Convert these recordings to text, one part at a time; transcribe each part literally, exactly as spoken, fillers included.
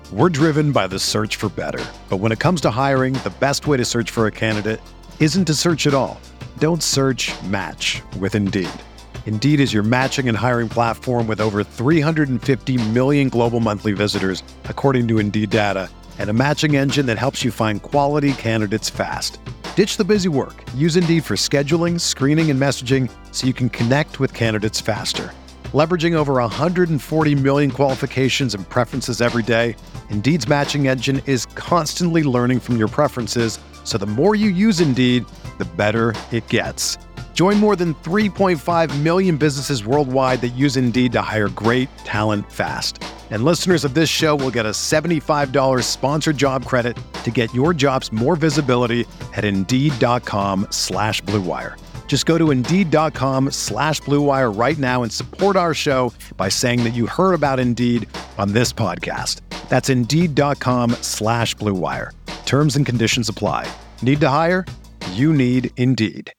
We're driven by the search for better. But when it comes to hiring, the best way to search for a candidate isn't to search at all. Don't search, match with Indeed. Indeed is your matching and hiring platform with over three hundred fifty million global monthly visitors, according to Indeed data, and a matching engine that helps you find quality candidates fast. Ditch the busy work. Use Indeed for scheduling, screening, and messaging so you can connect with candidates faster. Leveraging over one hundred forty million qualifications and preferences every day, Indeed's matching engine is constantly learning from your preferences, so the more you use Indeed, the better it gets. Join more than three point five million businesses worldwide that use Indeed to hire great talent fast. And listeners of this show will get a seventy-five dollars sponsored job credit to get your jobs more visibility at Indeed.com slash Blue Wire. Just go to Indeed.com slash Blue Wire right now and support our show by saying that you heard about Indeed on this podcast. That's Indeed.com slash Blue Wire. Terms and conditions apply. Need to hire? You need Indeed.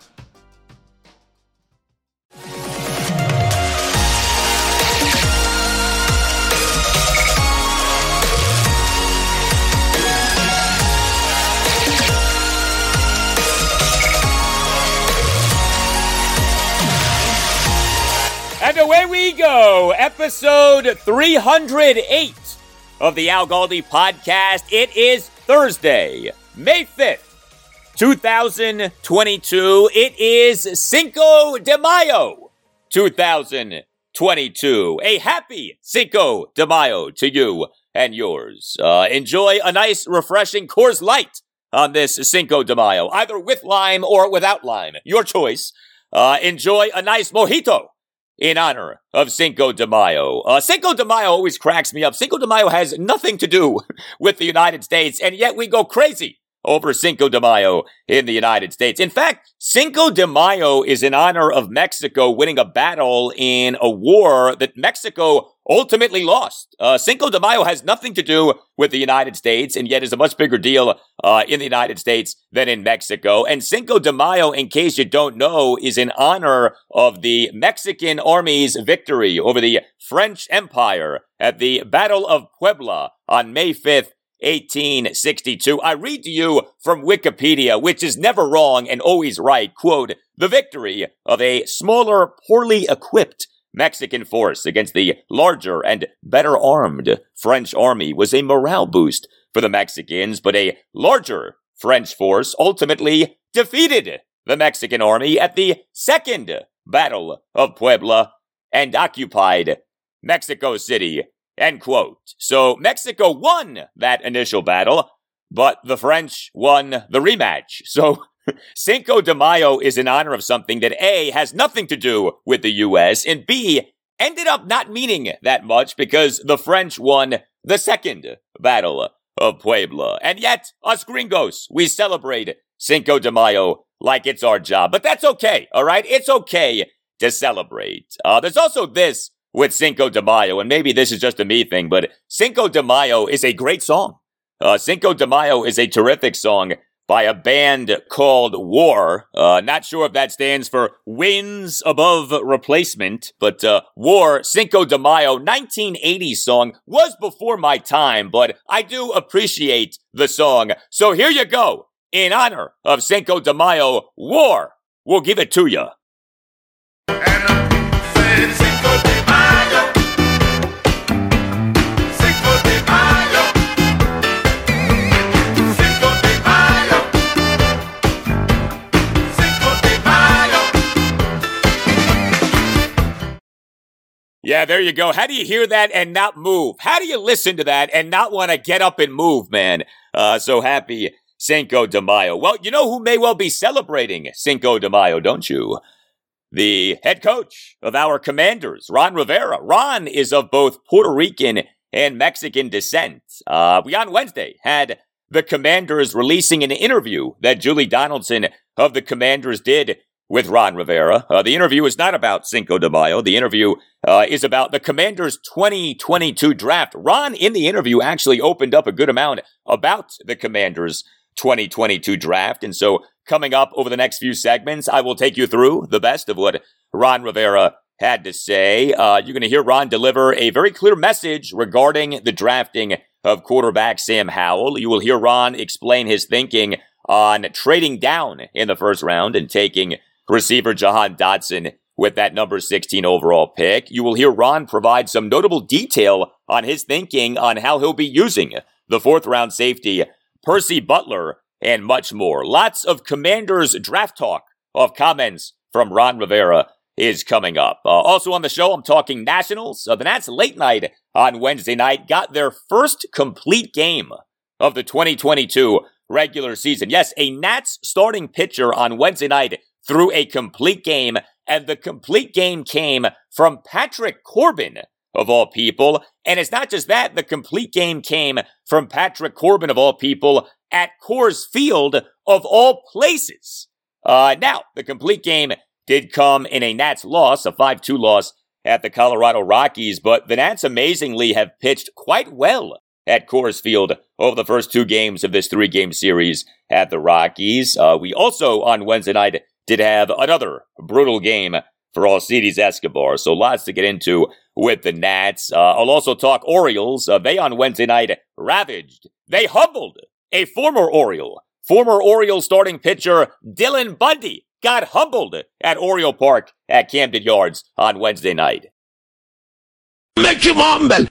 And away we go, episode three hundred eight of the Al Galdi podcast. It is Thursday, May fifth, twenty twenty-two. It is Cinco de Mayo, twenty twenty-two. A happy Cinco de Mayo to you and yours. Uh, enjoy a nice, refreshing Coors Light on this Cinco de Mayo, either with lime or without lime. Your choice. Uh, enjoy a nice mojito in honor of Cinco de Mayo. Uh, Cinco de Mayo always cracks me up. Cinco de Mayo has nothing to do with the United States, and yet we go crazy over Cinco de Mayo in the United States. In fact, Cinco de Mayo is in honor of Mexico winning a battle in a war that Mexico ultimately lost. Uh, Cinco de Mayo has nothing to do with the United States, and yet is a much bigger deal uh, in the United States than in Mexico. And Cinco de Mayo, in case you don't know, is in honor of the Mexican army's victory over the French Empire at the Battle of Puebla on May fifth, eighteen sixty-two. I read to you from Wikipedia, which is never wrong and always right, quote, "The victory of a smaller, poorly equipped Mexican force against the larger and better armed French army was a morale boost for the Mexicans, but a larger French force ultimately defeated the Mexican army at the Second Battle of Puebla and occupied Mexico City," end quote. So Mexico won that initial battle, but the French won the rematch. So Cinco de Mayo is in honor of something that A, has nothing to do with the U S, and B, ended up not meaning that much because the French won the Second Battle of Puebla. And yet, us gringos, we celebrate Cinco de Mayo like it's our job. But that's okay, all right? It's okay to celebrate. Uh, there's also this with Cinco de Mayo, and maybe this is just a me thing, but Cinco de Mayo is a great song. Uh, Cinco de Mayo is a terrific song by a band called War. Uh, not sure if that stands for Wins Above Replacement, but uh, War, Cinco de Mayo, nineteen eighties song, was before my time, but I do appreciate the song. So here you go. In honor of Cinco de Mayo, War, we'll give it to you. Yeah, there you go. How do you hear that and not move? How do you listen to that and not want to get up and move, man? Uh, so happy Cinco de Mayo. Well, you know who may well be celebrating Cinco de Mayo, don't you? The head coach of our Commanders, Ron Rivera. Ron is of both Puerto Rican and Mexican descent. Uh, we on Wednesday had the Commanders releasing an interview that Julie Donaldson of the Commanders did with Ron Rivera. Uh, the interview is not about Cinco de Mayo. The interview uh, is about the Commanders' twenty twenty-two draft. Ron, in the interview, actually opened up a good amount about the Commanders' twenty twenty-two draft. And so coming up over the next few segments, I will take you through the best of what Ron Rivera had to say. Uh, you're going to hear Ron deliver a very clear message regarding the drafting of quarterback Sam Howell. You will hear Ron explain his thinking on trading down in the first round and taking receiver Jahan Dotson with that number sixteen overall pick. You will hear Ron provide some notable detail on his thinking on how he'll be using the fourth round safety Percy Butler and much more. Lots of Commanders draft talk of comments from Ron Rivera is coming up. Uh, also on the show, I'm talking Nationals. Uh, the Nats late night on Wednesday night got their first complete game of the twenty twenty-two regular season. Yes, a Nats starting pitcher on Wednesday night threw a complete game, and the complete game came from Patrick Corbin, of all people. And it's not just that, the complete game came from Patrick Corbin, of all people, at Coors Field, of all places. Uh, now, the complete game did come in a Nats loss, a five two loss at the Colorado Rockies, but the Nats amazingly have pitched quite well at Coors Field over the first two games of this three-game series at the Rockies. Uh, we also, on Wednesday night, did have another brutal game for Alcides Escobar, so lots to get into with the Nats. Uh, I'll also talk Orioles. Uh, they, on Wednesday night, ravaged. They humbled a former Oriole. Former Orioles starting pitcher Dylan Bundy got humbled at Oriole Park at Camden Yards on Wednesday night. Make him humble!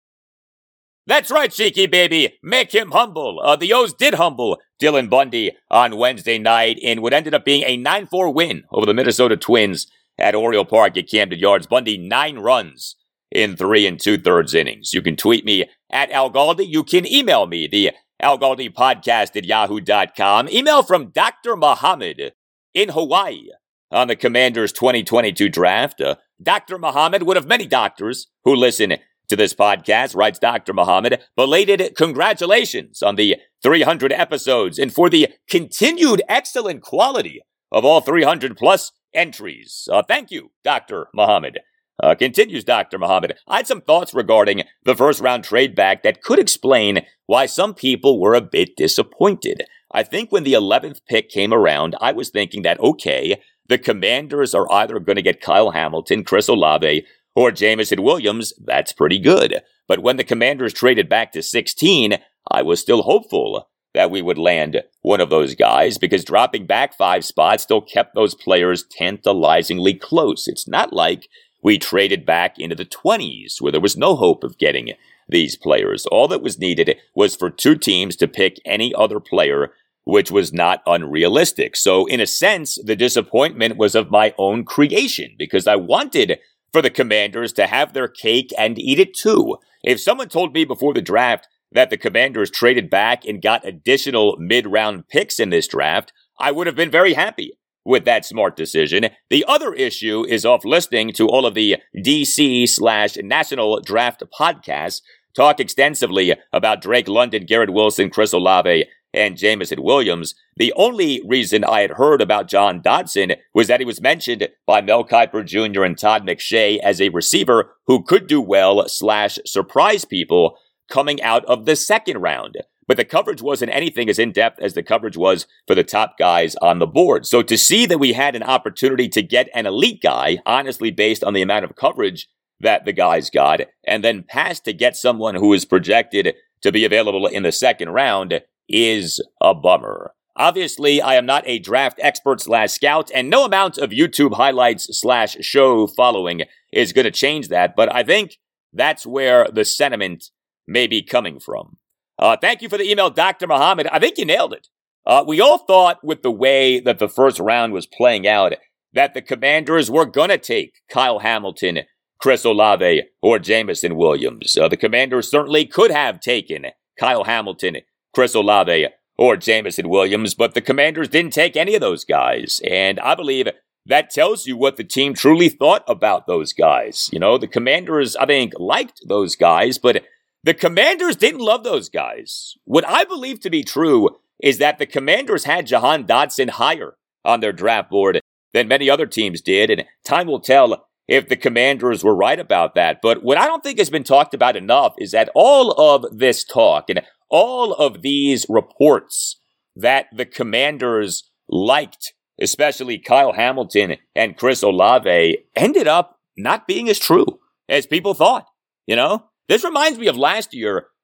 That's right, Cheeky baby. Make him humble. Uh, the O's did humble Dylan Bundy on Wednesday night in what ended up being a nine four win over the Minnesota Twins at Oriole Park at Camden Yards. Bundy, nine runs in three and two-thirds innings. You can tweet me at Al Galdi. You can email me, the Al Galdi podcast at yahoo dot com. Email from Doctor Muhammad in Hawaii on the Commanders twenty twenty-two draft. Uh, Doctor Muhammad, one of many doctors who listen to this podcast, writes Doctor Muhammad, belated congratulations on the three hundred episodes and for the continued excellent quality of all three hundred plus entries. Uh, thank you, Doctor Muhammad. Uh, continues Doctor Muhammad. I had some thoughts regarding the first round trade back that could explain why some people were a bit disappointed. I think when the eleventh pick came around, I was thinking that, okay, the Commanders are either going to get Kyle Hamilton, Chris Olave, or Jameson Williams. That's pretty good. But when the Commanders traded back to sixteen, I was still hopeful that we would land one of those guys, because dropping back five spots still kept those players tantalizingly close. It's not like we traded back into the twenties, where there was no hope of getting these players. All that was needed was for two teams to pick any other player, which was not unrealistic. So in a sense, the disappointment was of my own creation, because I wanted for the Commanders to have their cake and eat it too. If someone told me before the draft that the Commanders traded back and got additional mid-round picks in this draft, I would have been very happy with that smart decision. The other issue is off listening to all of the D C slash National Draft podcasts talk extensively about Drake London, Garrett Wilson, Chris Olave, and Jameson Williams. The only reason I had heard about John Dodson was that he was mentioned by Mel Kiper Junior and Todd McShay as a receiver who could do well slash surprise people coming out of the second round. But the coverage wasn't anything as in-depth as the coverage was for the top guys on the board. So to see that we had an opportunity to get an elite guy, honestly based on the amount of coverage that the guys got, and then pass to get someone who is projected to be available in the second round, is a bummer. Obviously, I am not a draft expert slash scout, and no amount of YouTube highlights slash show following is going to change that, but I think that's where the sentiment may be coming from. Uh, thank you for the email, Doctor Muhammad. I think you nailed it. Uh, we all thought with the way that the first round was playing out that the Commanders were going to take Kyle Hamilton, Chris Olave, or Jameson Williams. Uh, the Commanders certainly could have taken Kyle Hamilton, Chris Olave, or Jameson Williams, but the Commanders didn't take any of those guys. And I believe that tells you what the team truly thought about those guys. You know, the Commanders, I think, liked those guys, but the Commanders didn't love those guys. What I believe to be true is that the Commanders had Jahan Dotson higher on their draft board than many other teams did, and time will tell if the Commanders were right about that. But what I don't think has been talked about enough is that all of this talk and all of these reports that the Commanders liked, especially Kyle Hamilton and Chris Olave, ended up not being as true as people thought, you know? This reminds me of last year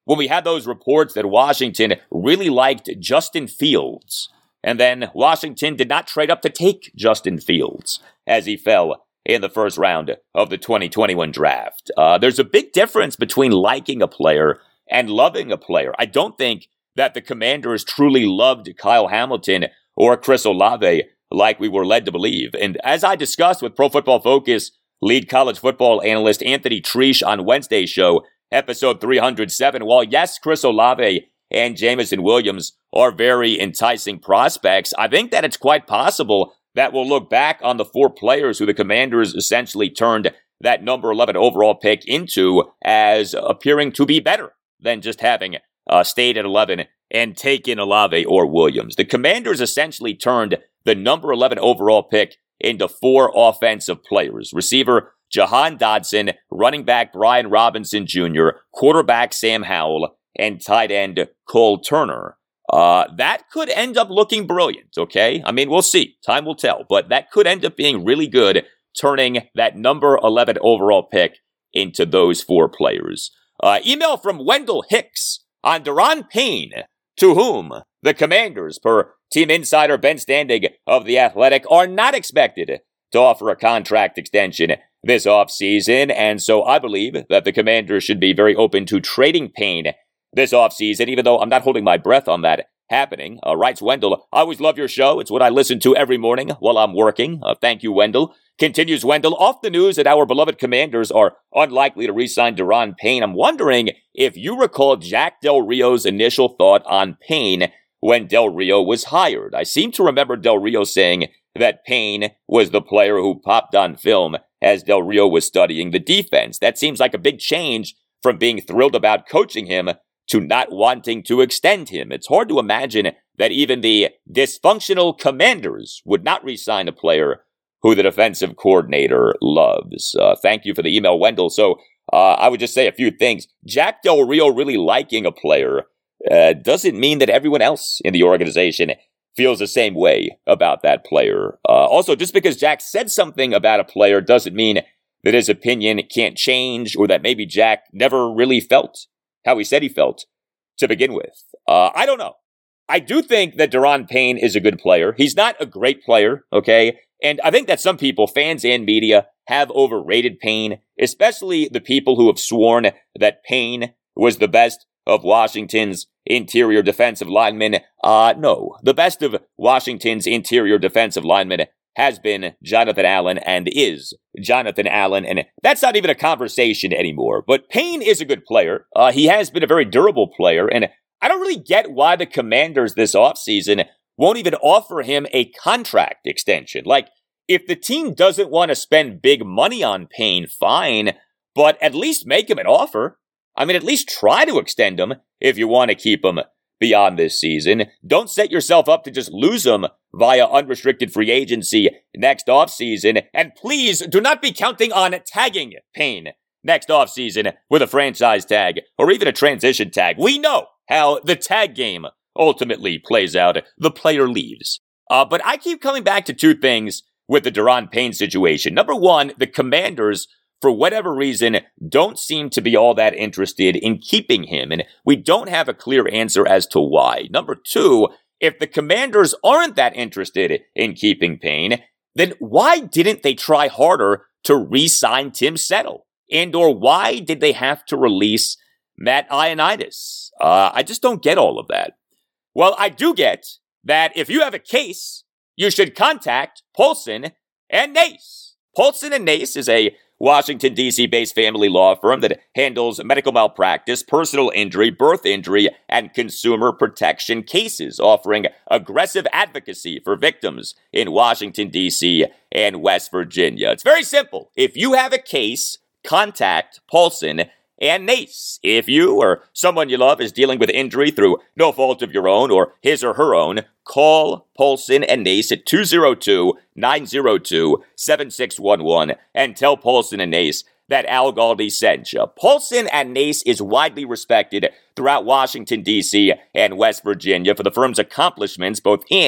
when we had those reports that Washington really liked Justin Fields, and then Washington did not trade up to take Justin Fields as he fell in the first round of the twenty twenty-one draft. Uh, there's a big difference between liking a player and loving a player. I don't think that the Commanders truly loved Kyle Hamilton or Chris Olave like we were led to believe. And as I discussed with Pro Football Focus lead college football analyst Anthony Treesh on Wednesday's show, episode three hundred seven, while yes, Chris Olave and Jameson Williams are very enticing prospects, I think that it's quite possible that we'll look back on the four players who the Commanders essentially turned that number eleven overall pick into as appearing to be better than just having uh, stayed at eleven and taken Olave or Williams. The Commanders essentially turned the number eleven overall pick into four offensive players. Receiver Jahan Dotson, running back Brian Robinson Junior, quarterback Sam Howell, and tight end Cole Turner. Uh, that could end up looking brilliant, okay? I mean, we'll see. Time will tell. But that could end up being really good, turning that number eleven overall pick into those four players. Uh, email from Wendell Hicks on Daron Payne, to whom the Commanders, per team insider Ben Standing of The Athletic, are not expected to offer a contract extension this offseason. And so I believe that the Commanders should be very open to trading Payne this offseason, even though I'm not holding my breath on that happening. Uh, writes Wendell, I always love your show. It's what I listen to every morning while I'm working. Uh, thank you, Wendell. Continues Wendell, off the news that our beloved Commanders are unlikely to re-sign Daron Payne. I'm wondering if you recall Jack Del Rio's initial thought on Payne when Del Rio was hired. I seem to remember Del Rio saying that Payne was the player who popped on film as Del Rio was studying the defense. That seems like a big change from being thrilled about coaching him to not wanting to extend him. It's hard to imagine that even the dysfunctional Commanders would not re-sign a player who the defensive coordinator loves. Uh, thank you for the email, Wendell. So uh, I would just say a few things. Jack Del Rio really liking a player uh, doesn't mean that everyone else in the organization feels the same way about that player. Uh, also, just because Jack said something about a player doesn't mean that his opinion can't change or that maybe Jack never really felt how he said he felt to begin with. Uh, I don't know. I do think that Daron Payne is a good player. He's not a great player, okay? And I think that some people, fans and media, have overrated Payne, especially the people who have sworn that Payne was the best of Washington's interior defensive linemen. Uh, no, the best of Washington's interior defensive linemen has been Jonathan Allen and is Jonathan Allen, and that's not even a conversation anymore. But Payne is a good player. Uh, he has been a very durable player, and I don't really get why the Commanders this offseason won't even offer him a contract extension. Like, if the team doesn't want to spend big money on Payne, fine, but at least make him an offer. I mean, at least try to extend him if you want to keep him beyond this season. Don't set yourself up to just lose him via unrestricted free agency next offseason. And please do not be counting on tagging Payne next offseason with a franchise tag or even a transition tag. We know how the tag game ultimately plays out. The player leaves. Uh, but I keep coming back to two things with the Daron Payne situation. Number one, the Commanders, for whatever reason, don't seem to be all that interested in keeping him, and we don't have a clear answer as to why. Number two, if the Commanders aren't that interested in keeping Payne, then why didn't they try harder to re-sign Tim Settle? And or why did they have to release Matt Ioannidis? Uh, I just don't get all of that. Well, I do get that if you have a case, you should contact Paulson and Nace. Paulson and Nace is a Washington, D C-based family law firm that handles medical malpractice, personal injury, birth injury, and consumer protection cases, offering aggressive advocacy for victims in Washington, D C and West Virginia. It's very simple. If you have a case, contact Paulson and Nace. If you or someone you love is dealing with injury through no fault of your own or his or her own, call Paulson and Nace at two oh two, nine oh two, seven six one one and tell Paulson and Nace that Al Galdi sent you. Paulson and Nace is widely respected throughout Washington, D C and West Virginia for the firm's accomplishments both in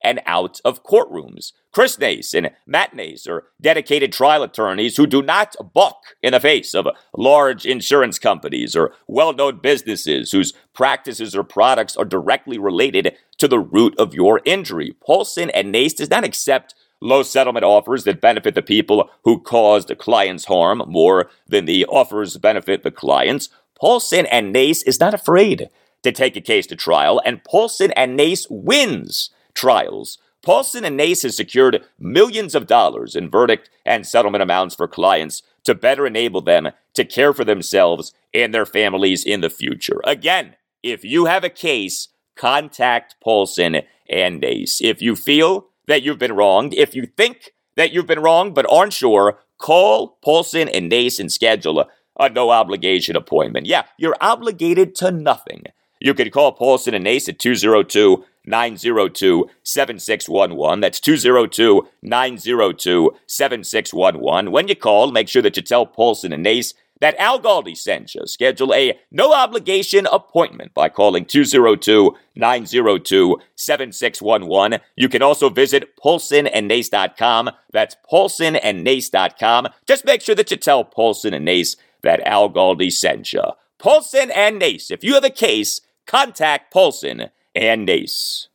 and out of courtrooms. Chris Nace and Matt Nace are dedicated trial attorneys who do not buck in the face of large insurance companies or well-known businesses whose practices or products are directly related to the root of your injury. Paulson and Nace does not accept low settlement offers that benefit the people who caused the clients harm more than the offers benefit the clients. Paulson and Nace is not afraid to take a case to trial, and Paulson and Nace wins trials. Paulson and Nace has secured millions of dollars in verdict and settlement amounts for clients to better enable them to care for themselves and their families in the future. Again, if you have a case, contact Paulson and Nace. If you feel that you've been wronged, if you think that you've been wronged but aren't sure, call Paulson and Nace and schedule a, a no-obligation appointment. Yeah, you're obligated to nothing. You can call Paulson and Nace at two oh two, nine oh two, seven six one one. That's two oh two, nine oh two, seven six one one. When you call, make sure that you tell Paulson and Nace that Al Galdi sent you. Schedule a no-obligation appointment by calling two oh two, nine oh two, seven six one one. You can also visit paulson and nace dot com. That's paulson and nace dot com. Just make sure that you tell Paulson and Nace that Al Galdi sent you. Paulson and Nace. If you have a case, contact Paulson and Nace.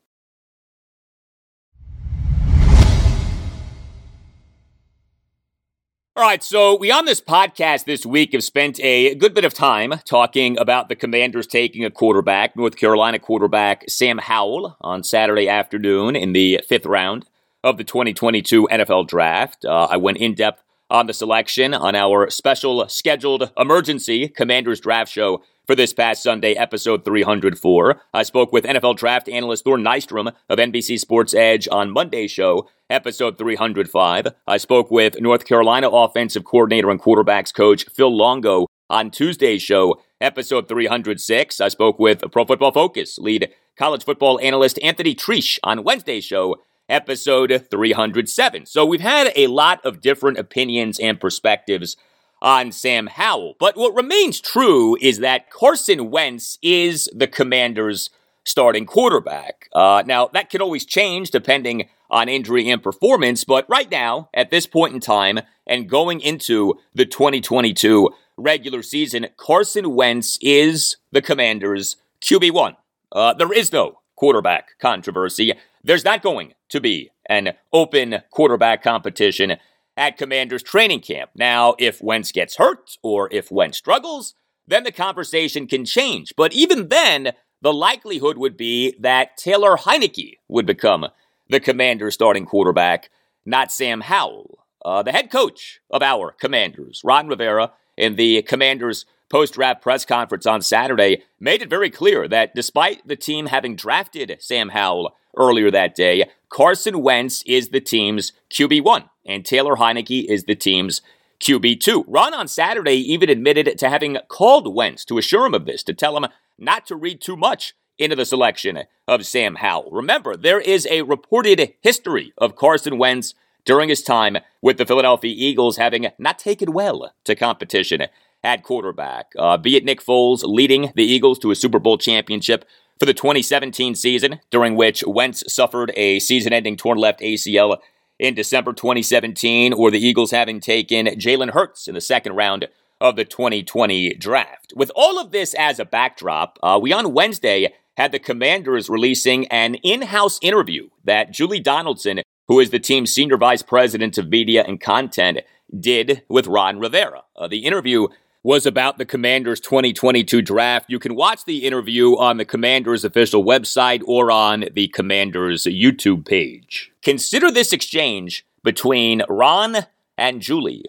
All right, so we on this podcast this week have spent a good bit of time talking about the Commanders taking a quarterback, North Carolina quarterback Sam Howell, on Saturday afternoon in the fifth round of the twenty twenty-two N F L Draft. Uh, I went in-depth on the selection on our special scheduled emergency Commanders Draft show for this past Sunday, episode three oh four. I spoke with N F L draft analyst Thor Nystrom of N B C Sports Edge on Monday's show, episode three oh five. I spoke with North Carolina offensive coordinator and quarterbacks coach Phil Longo on Tuesday's show, episode three oh six. I spoke with Pro Football Focus lead college football analyst Anthony Triche on Wednesday's show, episode three oh seven. So we've had a lot of different opinions and perspectives on Sam Howell. But what remains true is that Carson Wentz is the Commanders' starting quarterback. Uh, now, that can always change depending on injury and performance, but right now, at this point in time, and going into the twenty twenty-two regular season, Carson Wentz is the Commanders' Q B one. Uh, there is no quarterback controversy. There's not going to be an open quarterback competition at Commanders training camp. Now, if Wentz gets hurt or if Wentz struggles, then the conversation can change. But even then, the likelihood would be that Taylor Heinicke would become the Commanders starting quarterback, not Sam Howell. Uh, the head coach of our Commanders, Ron Rivera, in the Commanders post-draft press conference on Saturday, made it very clear that despite the team having drafted Sam Howell earlier that day, Carson Wentz is the team's Q B one, and Taylor Heinicke is the team's Q B two. Ron on Saturday even admitted to having called Wentz to assure him of this, to tell him not to read too much into the selection of Sam Howell. Remember, there is a reported history of Carson Wentz during his time with the Philadelphia Eagles having not taken well to competition at quarterback, uh, be it Nick Foles leading the Eagles to a Super Bowl championship for the twenty seventeen season, during which Wentz suffered a season-ending torn left A C L in December twenty seventeen, or the Eagles having taken Jalen Hurts in the second round of the twenty twenty draft. With all of this as a backdrop, uh, we on Wednesday had the Commanders releasing an in-house interview that Julie Donaldson, who is the team's senior vice president of media and content, did with Ron Rivera. Uh, the interview was about the Commanders twenty twenty-two draft. You can watch the interview on the Commanders official website or on the Commanders YouTube page. Consider this exchange between Ron and Julie.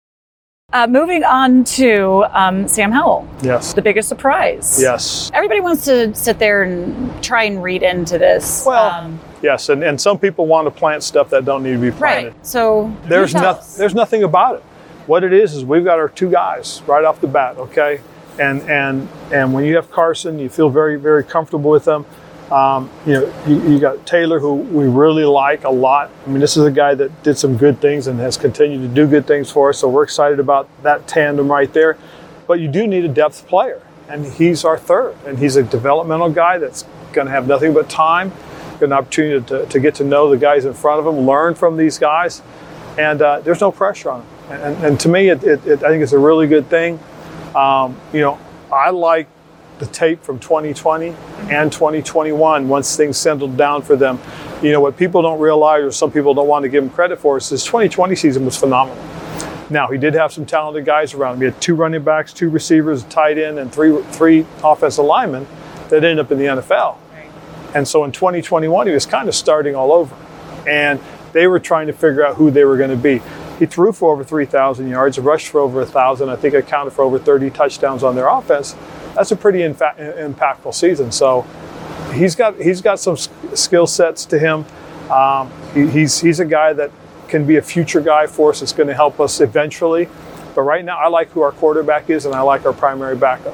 Uh, moving on to um, Sam Howell. Yes. The biggest surprise. Yes. Everybody wants to sit there and try and read into this. Well, um, yes, and, and some people want to plant stuff that don't need to be planted. Right. So there's no, there's nothing about it. What it is is we've got our two guys right off the bat, okay? And and and when you have Carson, you feel very, very comfortable with them. Um, you know, you, you got Taylor, who we really like a lot. I mean, this is a guy that did some good things and has continued to do good things for us, so we're excited about that tandem right there. But you do need a depth player, and he's our third. And he's a developmental guy that's going to have nothing but time. get an opportunity to, to get to know the guys in front of them, learn from these guys, and uh, there's no pressure on them. And, and to me, it, it, it, I think it's a really good thing. Um, you know, I like the tape from twenty twenty and twenty twenty-one once things settled down for them. You know, what people don't realize, or some people don't want to give him credit for, is his twenty twenty season was phenomenal. Now, he did have some talented guys around him. He had two running backs, two receivers, a tight end, and three three offensive linemen that ended up in the N F L. Right. And so in twenty twenty-one, he was kind of starting all over. And they were trying to figure out who they were going to be. He threw for over three thousand yards, rushed for over one thousand. I think accounted for over thirty touchdowns on their offense. That's a pretty infa- impactful season. So he's got he's got some skill sets to him. Um, he, he's he's a guy that can be a future guy for us. It's going to help us eventually. But right now, I like who our quarterback is, and I like our primary backup.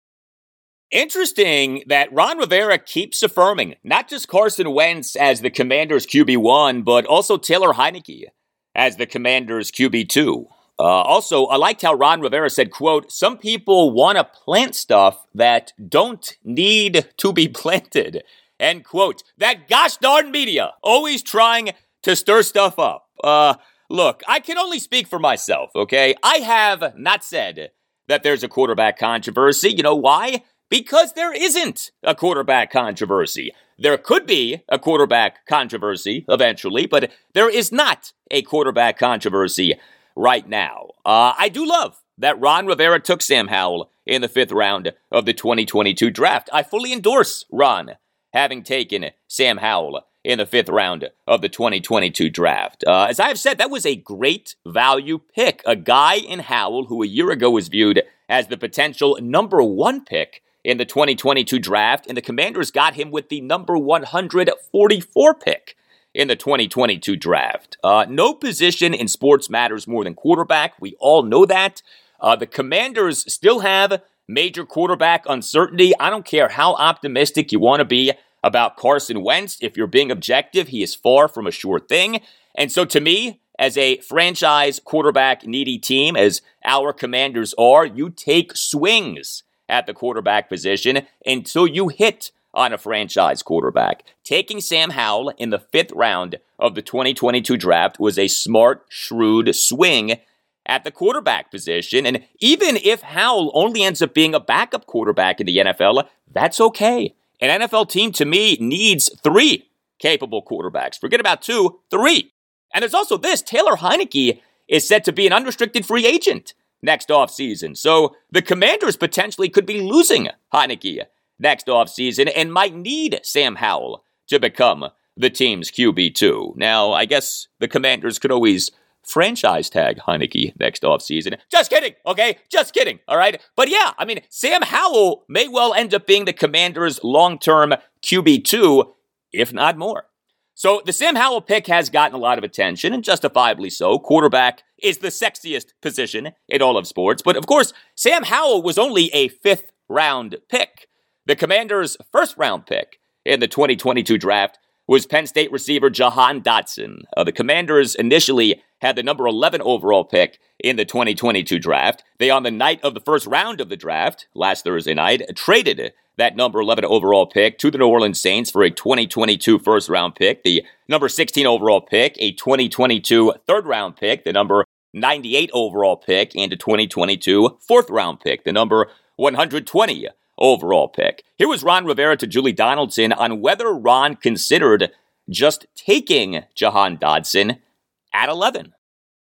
Interesting that Ron Rivera keeps affirming not just Carson Wentz as the Commanders' Q B one, but also Taylor Heinicke as the Commanders' Q B two. Uh, also, I liked how Ron Rivera said, quote, some people want to plant stuff that don't need to be planted, end quote. That gosh darn media, always trying to stir stuff up. Uh, look, I can only speak for myself, okay? I have not said that there's a quarterback controversy. You know why? Because there isn't a quarterback controversy. There could be a quarterback controversy eventually, but there is not a quarterback controversy right now. Uh, I do love that Ron Rivera took Sam Howell in the fifth round of the twenty twenty-two draft. I fully endorse Ron having taken Sam Howell in the fifth round of the twenty twenty-two draft. Uh, as I have said, that was a great value pick. A guy in Howell who a year ago was viewed as the potential number one pick in the twenty twenty-two draft, and the Commanders got him with the number one hundred forty-four pick in the twenty twenty-two draft. Uh, no position in sports matters more than quarterback. We all know that. Uh, the Commanders still have major quarterback uncertainty. I don't care how optimistic you want to be about Carson Wentz. If you're being objective, he is far from a sure thing. And so to me, as a franchise quarterback needy team, as our Commanders are, you take swings at the quarterback position until you hit on a franchise quarterback. Taking Sam Howell in the fifth round of the twenty twenty-two draft was a smart, shrewd swing at the quarterback position. And even if Howell only ends up being a backup quarterback in the N F L, that's okay. An N F L team, to me, needs three capable quarterbacks. Forget about two, three. And there's also this. Taylor Heinicke is set to be an unrestricted free agent next offseason. So the Commanders potentially could be losing Heinicke next offseason and might need Sam Howell to become the team's Q B two. Now, I guess the Commanders could always franchise tag Heinicke next offseason. Just kidding, okay? Just kidding, all right? But yeah, I mean, Sam Howell may well end up being the Commanders' long-term Q B two, if not more. So the Sam Howell pick has gotten a lot of attention, and justifiably so. Quarterback is the sexiest position in all of sports. But of course, Sam Howell was only a fifth-round pick. The Commanders' first-round pick in the twenty twenty-two draft was Penn State receiver Jahan Dotson. Uh, the Commanders initially had the number eleven overall pick in the twenty twenty-two draft. They, on the night of the first round of the draft, last Thursday night, traded that number eleven overall pick to the New Orleans Saints for a twenty twenty-two first-round pick, the number sixteen overall pick, a twenty twenty-two third-round pick, the number ninety-eight overall pick, and a twenty twenty-two fourth-round pick, the number one hundred twenty overall pick. Here was Ron Rivera to Julie Donaldson on whether Ron considered just taking Jahan Dotson at eleven.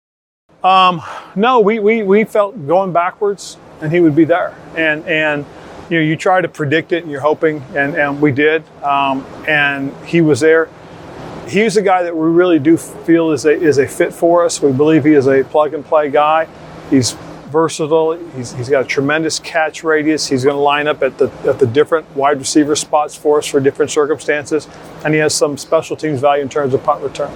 Um, no, we, we, we felt going backwards and he would be there. And, and you know, you try to predict it and you're hoping, and, and we did. Um, and he was there. He's a guy that we really do feel is a, is a fit for us. We believe he is a plug-and-play guy. He's versatile. He's, he's got a tremendous catch radius. He's going to line up at the at the different wide receiver spots for us for different circumstances. And he has some special teams value in terms of punt return.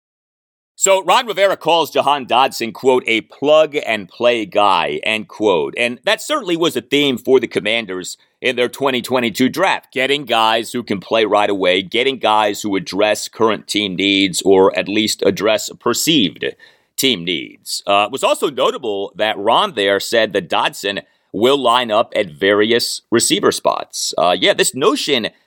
So Ron Rivera calls Jahan Dotson, quote, a plug-and-play guy, end quote. And that certainly was a theme for the Commanders in their twenty twenty-two draft. Getting guys who can play right away, getting guys who address current team needs or at least address perceived team needs. Uh, it was also notable that Ron there said that Dotson will line up at various receiver spots. Uh, yeah, this notion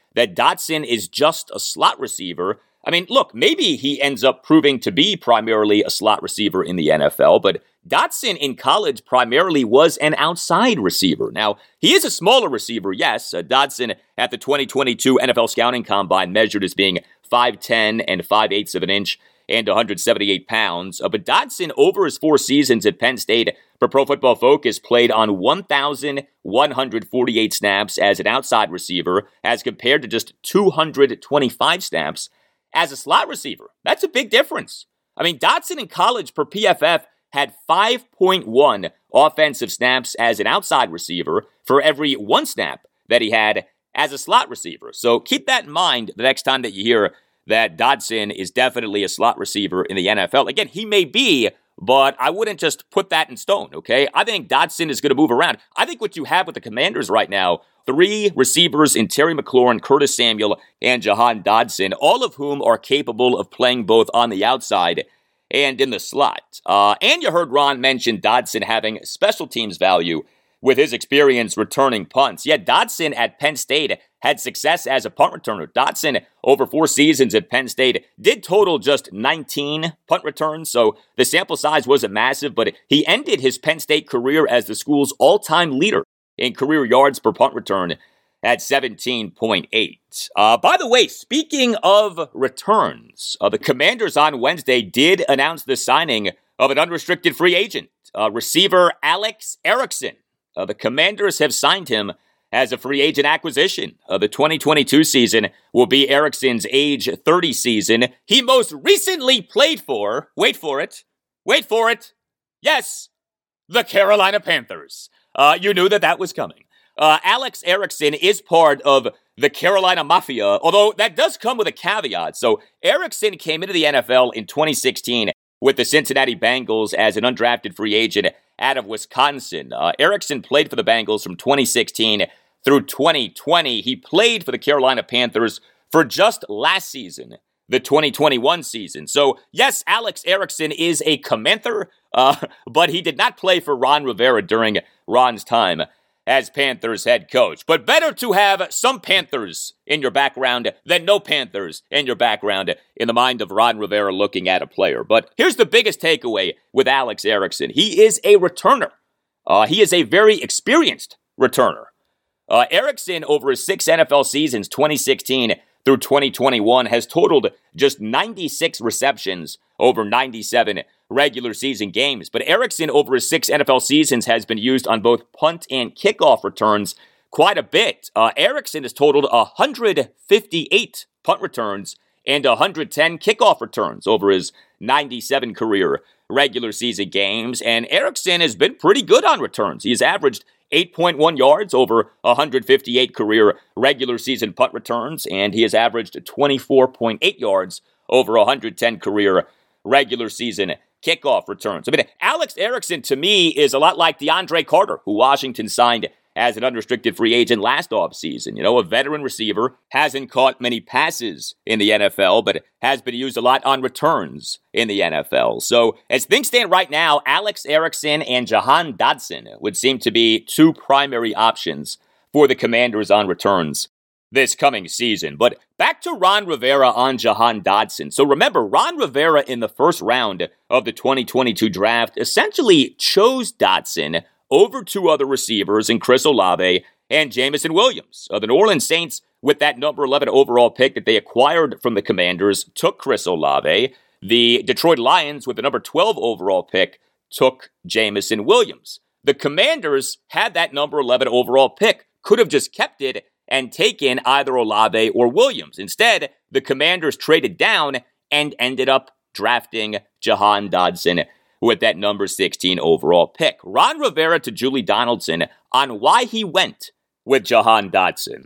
that Dotson is just a slot receiver. I mean, look, maybe he ends up proving to be primarily a slot receiver in the N F L, but Dotson in college primarily was an outside receiver. Now, he is a smaller receiver, yes. Uh, Dotson at the twenty twenty-two N F L Scouting Combine measured as being five ten and five eighths of an inch and one hundred seventy-eight pounds. Uh, but Dotson, over his four seasons at Penn State, for Pro Football Focus, played on one thousand one hundred forty-eight snaps as an outside receiver, as compared to just two hundred twenty-five snaps as a slot receiver. That's a big difference. I mean, Dotson in college per P F F had five point one offensive snaps as an outside receiver for every one snap that he had as a slot receiver. So keep that in mind the next time that you hear that Dotson is definitely a slot receiver in the N F L. Again, he may be, but I wouldn't just put that in stone, okay? I think Dotson is going to move around. I think what you have with the Commanders right now, three receivers in Terry McLaurin, Curtis Samuel, and Jahan Dotson, all of whom are capable of playing both on the outside and in the slot. Uh, and you heard Ron mention Dotson having special teams value with his experience returning punts. Yet Dotson at Penn State had success as a punt returner. Dotson, over four seasons at Penn State, did total just nineteen punt returns, so the sample size wasn't massive, but he ended his Penn State career as the school's all-time leader in career yards per punt return at seventeen point eight. Uh, by the way, speaking of returns, uh, the Commanders on Wednesday did announce the signing of an unrestricted free agent, uh, receiver Alex Erickson. Uh, the Commanders have signed him as a free agent acquisition. Uh, the twenty twenty-two season will be Erickson's age thirty season. He most recently played for, wait for it, wait for it, yes, the Carolina Panthers. Uh, you knew that that was coming. Uh, Alex Erickson is part of the Carolina Mafia, although that does come with a caveat. So Erickson came into the N F L in twenty sixteen with the Cincinnati Bengals as an undrafted free agent out of Wisconsin. Uh, Erickson played for the Bengals from twenty sixteen through twenty twenty. He played for the Carolina Panthers for just last season, the twenty twenty-one season. So, yes, Alex Erickson is a Commenther, uh, but he did not play for Ron Rivera during Ron's time as Panthers head coach. But better to have some Panthers in your background than no Panthers in your background in the mind of Ron Rivera looking at a player. But here's the biggest takeaway with Alex Erickson. He is a returner. Uh, he is a very experienced returner. Uh, Erickson, over his six N F L seasons, twenty sixteen through twenty twenty-one, has totaled just ninety-six receptions over ninety-seven regular season games. But Erickson, over his six N F L seasons, has been used on both punt and kickoff returns quite a bit. Uh, Erickson has totaled one hundred fifty-eight punt returns and one hundred ten kickoff returns over his ninety-seven career regular season games. And Erickson has been pretty good on returns. He has averaged eight point one yards over one hundred fifty-eight career regular season punt returns, and he has averaged twenty-four point eight yards over one hundred ten career regular season kickoff returns. I mean, Alex Erickson, to me, is a lot like DeAndre Carter, who Washington signed as an unrestricted free agent last offseason. You know, a veteran receiver, hasn't caught many passes in the N F L, but has been used a lot on returns in the N F L. So, as things stand right now, Alex Erickson and Jahan Dotson would seem to be two primary options for the Commanders on returns this coming season. But back to Ron Rivera on Jahan Dotson. So remember, Ron Rivera in the first round of the twenty twenty-two draft essentially chose Dotson over two other receivers in Chris Olave and Jameson Williams. Uh, the New Orleans Saints, with that number eleven overall pick that they acquired from the Commanders, took Chris Olave. The Detroit Lions, with the number twelve overall pick, took Jameson Williams. The Commanders had that number eleven overall pick, could have just kept it and taken either Olave or Williams. Instead, the Commanders traded down and ended up drafting Jahan Dotson with that number sixteen overall pick. Ron Rivera to Julie Donaldson on why he went with Jahan Dotson.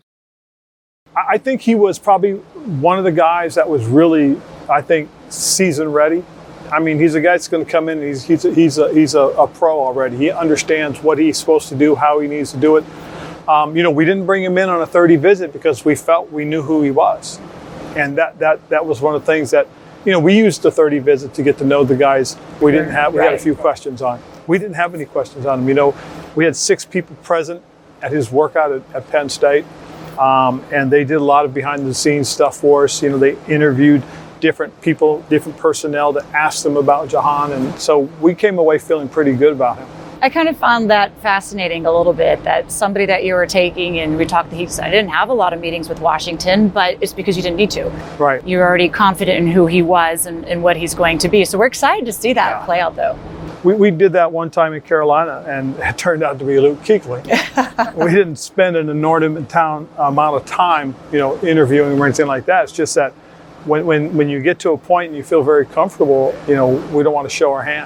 I think he was probably one of the guys that was really, I think, season ready. I mean, he's a guy that's going to come in and he's he's a, he's a, he's a, a pro already. He understands what he's supposed to do, how he needs to do it. Um, you know, we didn't bring him in on a thirty visit because we felt we knew who he was. And that that that was one of the things that, you know, we used the thirty visit to get to know the guys. We didn't have, we had a few questions on. We didn't have any questions on him. You know, we had six people present at his workout at, at Penn State. Um, and they did a lot of behind the scenes stuff for us. You know, they interviewed different people, different personnel to ask them about Jahan. And so we came away feeling pretty good about him. I kind of found that fascinating a little bit, that somebody that you were taking, and we talked, he said, I didn't have a lot of meetings with Washington, but it's because you didn't need to. Right. You're already confident in who he was and, and what he's going to be. So we're excited to see that yeah. play out, though. We, we did that one time in Carolina, and it turned out to be Luke Kuechly. We didn't spend an inordinate town, amount of time, you know, interviewing him or anything like that. It's just that when, when, when you get to a point and you feel very comfortable, you know, we don't want to show our hand.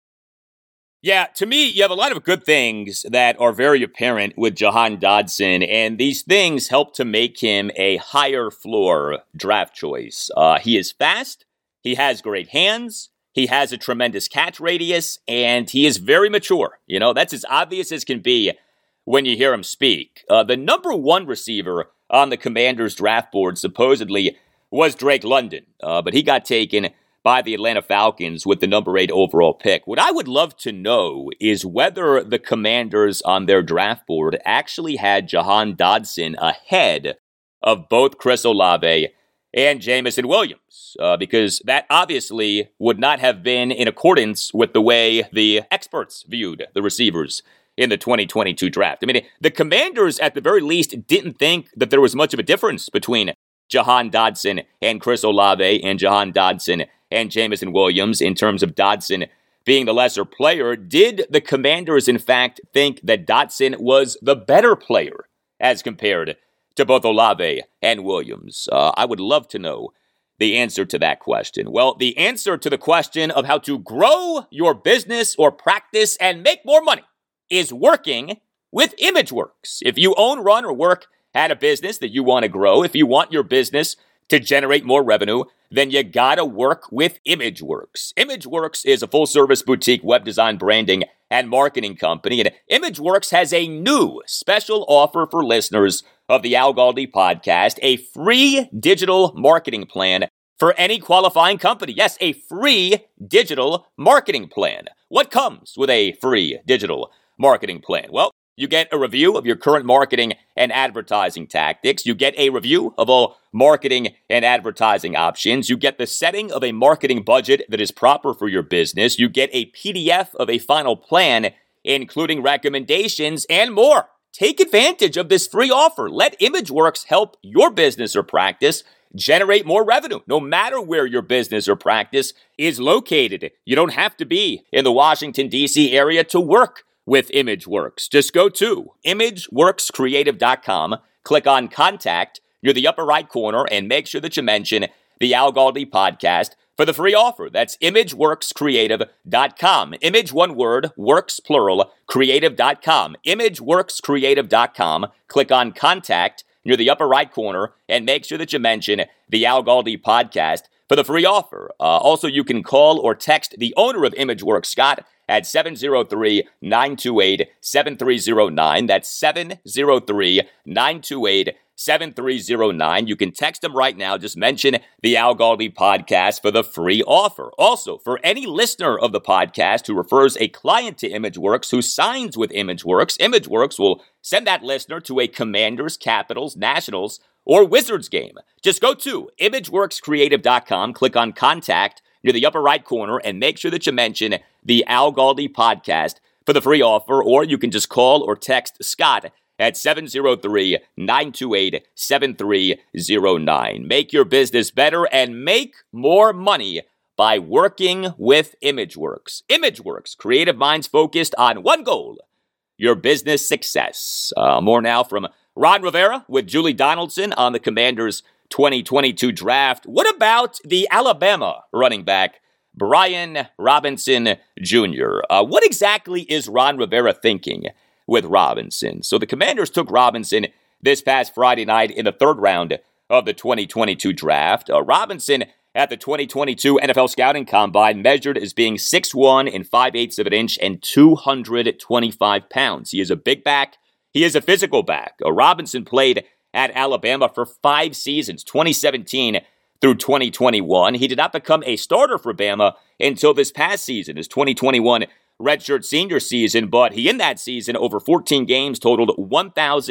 Yeah, to me, you have a lot of good things that are very apparent with Jahan Dotson, and these things help to make him a higher floor draft choice. Uh, he is fast, he has great hands, he has a tremendous catch radius, and he is very mature. You know, that's as obvious as can be when you hear him speak. Uh, the number one receiver on the Commanders draft board supposedly was Drake London, uh, but he got taken by the Atlanta Falcons with the number eight overall pick. What I would love to know is whether the Commanders on their draft board actually had Jahan Dotson ahead of both Chris Olave and Jameson Williams, uh, because that obviously would not have been in accordance with the way the experts viewed the receivers in the twenty twenty-two draft. I mean, the Commanders, at the very least, didn't think that there was much of a difference between Jahan Dotson and Chris Olave and Jahan Dotson and Jameson Williams in terms of Dotson being the lesser player. Did the Commanders, in fact, think that Dotson was the better player as compared to both Olave and Williams? Uh, I would love to know the answer to that question. Well, the answer to the question of how to grow your business or practice and make more money is working with ImageWorks. If you own, run, or work at a business that you want to grow, if you want your business to generate more revenue, then you gotta work with ImageWorks. ImageWorks is a full-service boutique web design, branding, and marketing company, and ImageWorks has a new special offer for listeners of the Al Galdi podcast, a free digital marketing plan for any qualifying company. Yes, a free digital marketing plan. What comes with a free digital marketing plan? Well, you get a review of your current marketing and advertising tactics. You get a review of all marketing and advertising options. You get the setting of a marketing budget that is proper for your business. You get a P D F of a final plan, including recommendations and more. Take advantage of this free offer. Let ImageWorks help your business or practice generate more revenue, no matter where your business or practice is located. You don't have to be in the Washington, D C area to work with ImageWorks. Just go to imageworks creative dot com, click on Contact near the upper right corner, and make sure that you mention the Al Galdi podcast for the free offer. That's imageworks creative dot com. Image, one word, works, plural, creative dot com. imageworks creative dot com. Click on Contact near the upper right corner, and make sure that you mention the Al Galdi podcast for the free offer. Uh, also, you can call or text the owner of ImageWorks, Scott, at seven oh three, nine two eight, seven three oh nine. That's seven oh three, nine two eight, seven three oh nine. You can text him right now. Just mention the Al Galdi podcast for the free offer. Also, for any listener of the podcast who refers a client to ImageWorks, who signs with ImageWorks, ImageWorks will send that listener to a Commanders, Capitals, Nationals, or Wizards game. Just go to imageworks creative dot com, click on Contact near the upper right corner, and make sure that you mention the Al Galdi podcast for the free offer, or you can just call or text Scott at seven oh three, nine two eight, seven three oh nine. Make your business better and make more money by working with ImageWorks. ImageWorks, creative minds focused on one goal, your business success. Uh, more now from Ron Rivera with Julie Donaldson on the Commanders twenty twenty-two draft. What about the Alabama running back, Brian Robinson Junior? Uh, what exactly is Ron Rivera thinking with Robinson? So the Commanders took Robinson this past Friday night in the third round of the twenty twenty-two draft. Uh, Robinson at the twenty twenty-two N F L Scouting Combine measured as being six one and five eighths of an inch and two hundred twenty-five pounds. He is a big back. He is a physical back. Uh, Robinson played at Alabama for five seasons, twenty seventeen through twenty twenty-one. He did not become a starter for Bama until this past season, his twenty twenty-one redshirt senior season, but he in that season, over fourteen games, totaled one thousand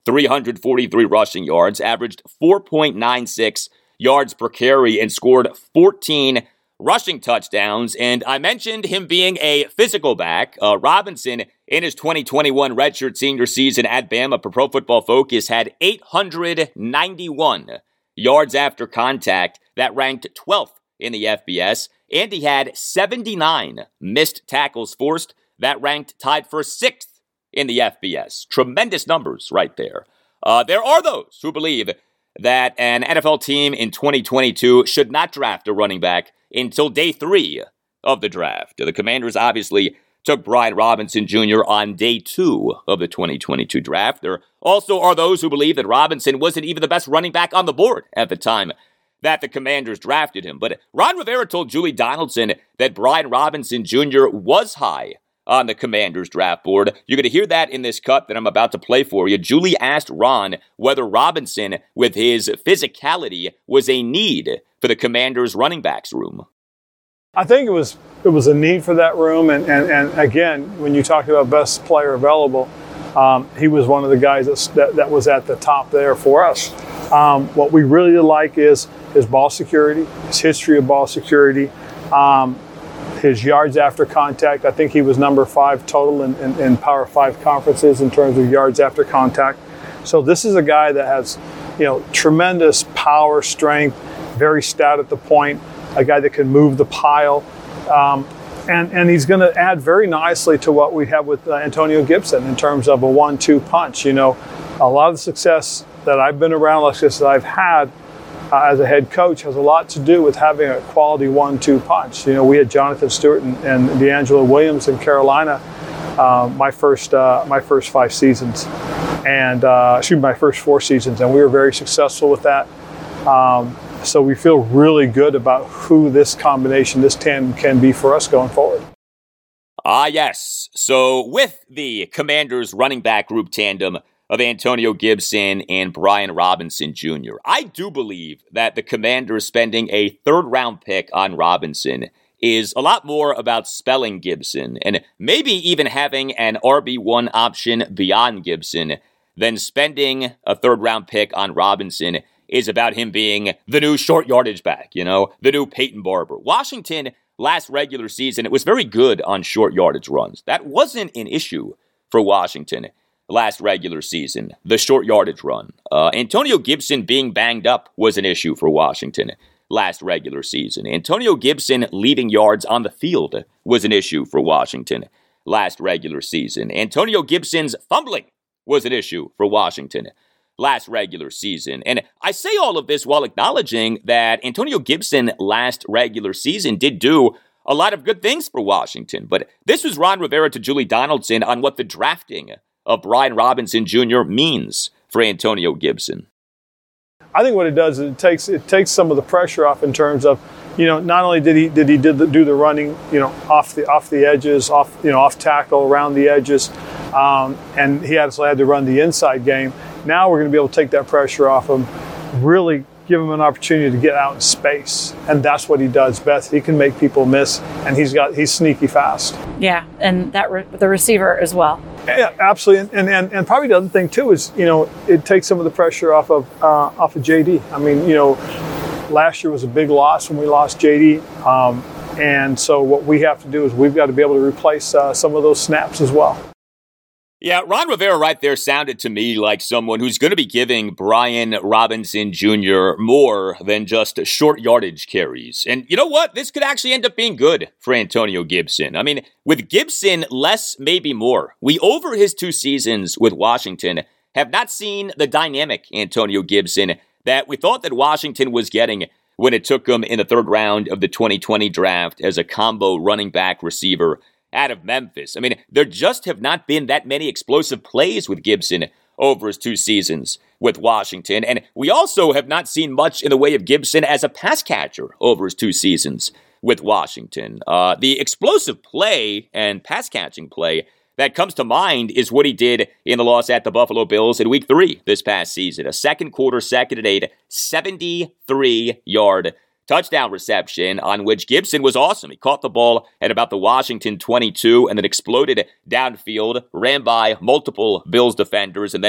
three hundred forty-three rushing yards, averaged four point nine six yards per carry, and scored fourteen rushing touchdowns. And I mentioned him being a physical back. Uh, Robinson, in his twenty twenty-one redshirt senior season at Bama per Pro Football Focus, had eight hundred ninety-one yards after contact. That ranked twelfth in the F B S. And he had seventy-nine missed tackles forced. That ranked tied for sixth in the F B S. Tremendous numbers right there. Uh, there are those who believe that an N F L team in twenty twenty-two should not draft a running back until day three of the draft. The Commanders obviously took Brian Robinson Junior on day two of the twenty twenty-two draft. There also are those who believe that Robinson wasn't even the best running back on the board at the time that the Commanders drafted him. But Ron Rivera told Julie Donaldson that Brian Robinson Junior was high on the Commanders draft board. You're going to hear that in this cut that I'm about to play for you. Julie asked Ron whether Robinson, with his physicality, was a need for the Commanders running backs room. I think it was it was a need for that room. And, and, and again, when you talk about best player available, um, he was one of the guys that's, that, that was at the top there for us. Um, what we really like is his ball security, his history of ball security, um, his yards after contact. I think he was number five total in, in, in Power Five conferences in terms of yards after contact. So this is a guy that has, you know, tremendous power, strength, very stout at the point, a guy that can move the pile. Um, and, and he's going to add very nicely to what we have with uh, Antonio Gibson in terms of a one two punch. You know, a lot of the success that I've been around, like this, that I've had uh, as a head coach has a lot to do with having a quality one two punch. You know, we had Jonathan Stewart and, and D'Angelo Williams in Carolina uh, my first uh, my first five seasons, and uh, excuse me, my first four seasons, and we were very successful with that. Um, so we feel really good about who this combination, this tandem can be for us going forward. Ah, yes. So with the Commanders running back group tandem of Antonio Gibson and Brian Robinson Junior, I do believe that the Commanders spending a third-round pick on Robinson is a lot more about spelling Gibson and maybe even having an R B one option beyond Gibson than spending a third-round pick on Robinson is about him being the new short yardage back, you know, the new Peyton Barber. Washington, last regular season, it was very good on short yardage runs. That wasn't an issue for Washington last regular season, the short yardage run. Uh, Antonio Gibson being banged up was an issue for Washington last regular season. Antonio Gibson leaving yards on the field was an issue for Washington last regular season. Antonio Gibson's fumbling was an issue for Washington last regular season. And I say all of this while acknowledging that Antonio Gibson last regular season did do a lot of good things for Washington. But this was Ron Rivera to Julie Donaldson on what the drafting of Brian Robinson Junior means for Antonio Gibson. I think what it does is it takes it takes some of the pressure off in terms of, you know, not only did he did he did the, do the running, you know, off the off the edges, off you know off tackle around the edges, um, and he also had to run the inside game. Now we're going to be able to take that pressure off him, really give him an opportunity to get out in space, and that's what he does best. He can make people miss, and he's got he's sneaky fast. Yeah, and that re- the receiver as well. Yeah, absolutely, and, and and probably the other thing too is, you know, it takes some of the pressure off of uh, off of J D. I mean, you know, last year was a big loss when we lost J D, um, and so what we have to do is we've got to be able to replace uh, some of those snaps as well. Yeah, Ron Rivera right there sounded to me like someone who's going to be giving Brian Robinson Junior more than just short yardage carries. And you know what? This could actually end up being good for Antonio Gibson. I mean, with Gibson, less, maybe more. We, over his two seasons with Washington, have not seen the dynamic Antonio Gibson that we thought that Washington was getting when it took him in the third round of the twenty twenty draft as a combo running back receiver out of Memphis. I mean, there just have not been that many explosive plays with Gibson over his two seasons with Washington. And we also have not seen much in the way of Gibson as a pass catcher over his two seasons with Washington. Uh, the explosive play and pass catching play that comes to mind is what he did in the loss at the Buffalo Bills in week three this past season. A second quarter, second and eight, seventy-three yard touchdown reception on which Gibson was awesome. He caught the ball at about the Washington twenty-two and then exploded downfield, ran by multiple Bills defenders, and then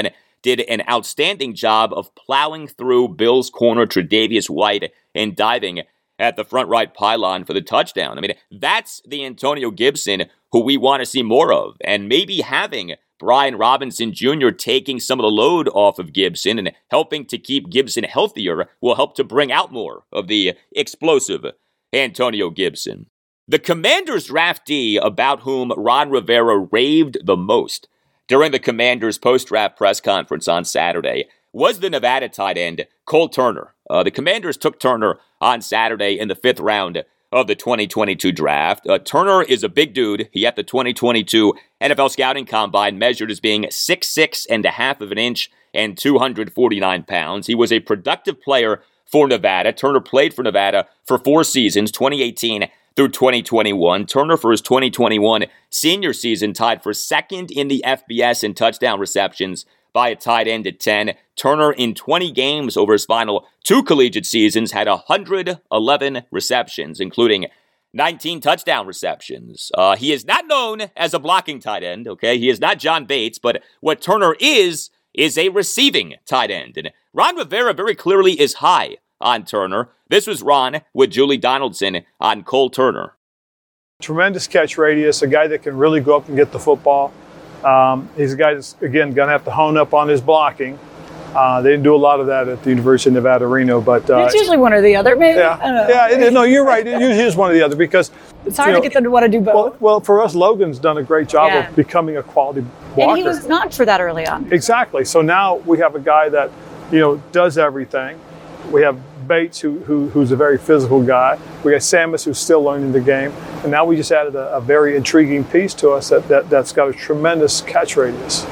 did an outstanding job of plowing through Bills corner Tre'Davious White and diving at the front right pylon for the touchdown. I mean, that's the Antonio Gibson who we want to see more of. And maybe having Brian Robinson Junior taking some of the load off of Gibson and helping to keep Gibson healthier will help to bring out more of the explosive Antonio Gibson. The Commanders draftee about whom Ron Rivera raved the most during the Commanders post-draft press conference on Saturday was the Nevada tight end, Cole Turner. Uh, the Commanders took Turner on Saturday in the fifth round of the twenty twenty-two draft. Uh, Turner is a big dude. He at the twenty twenty-two N F L Scouting Combine measured as being six six and a half of an inch and two hundred forty-nine pounds. He was a productive player for Nevada. Turner played for Nevada for four seasons, twenty eighteen through twenty twenty-one. Turner, for his twenty twenty-one senior season, tied for second in the F B S in touchdown receptions by a tight end at ten. Turner, in twenty games over his final two collegiate seasons, had one hundred eleven receptions, including nineteen touchdown receptions. Uh, he is not known as a blocking tight end, okay? He is not John Bates, but what Turner is, is a receiving tight end. And Ron Rivera very clearly is high on Turner. This was Ron with Julie Donaldson on Cole Turner. Tremendous catch radius, a guy that can really go up and get the football. Um, he's a guy that's, again, going to have to hone up on his blocking. Uh, they didn't do a lot of that at the University of Nevada, Reno, but uh, it's usually one or the other, maybe. Yeah, I don't know. yeah. It is, no, you're right. It usually is one or the other because it's hard you know, to get them to want to do both. Well, well, for us, Logan's done a great job Yeah. of becoming a quality blocker. And he was not for that early on. Exactly. So now we have a guy that, you know, does everything. We have Bates, who, who who's a very physical guy. We got Samus, who's still learning the game. And now we just added a, a very intriguing piece to us that, that, that's got a tremendous catch radius.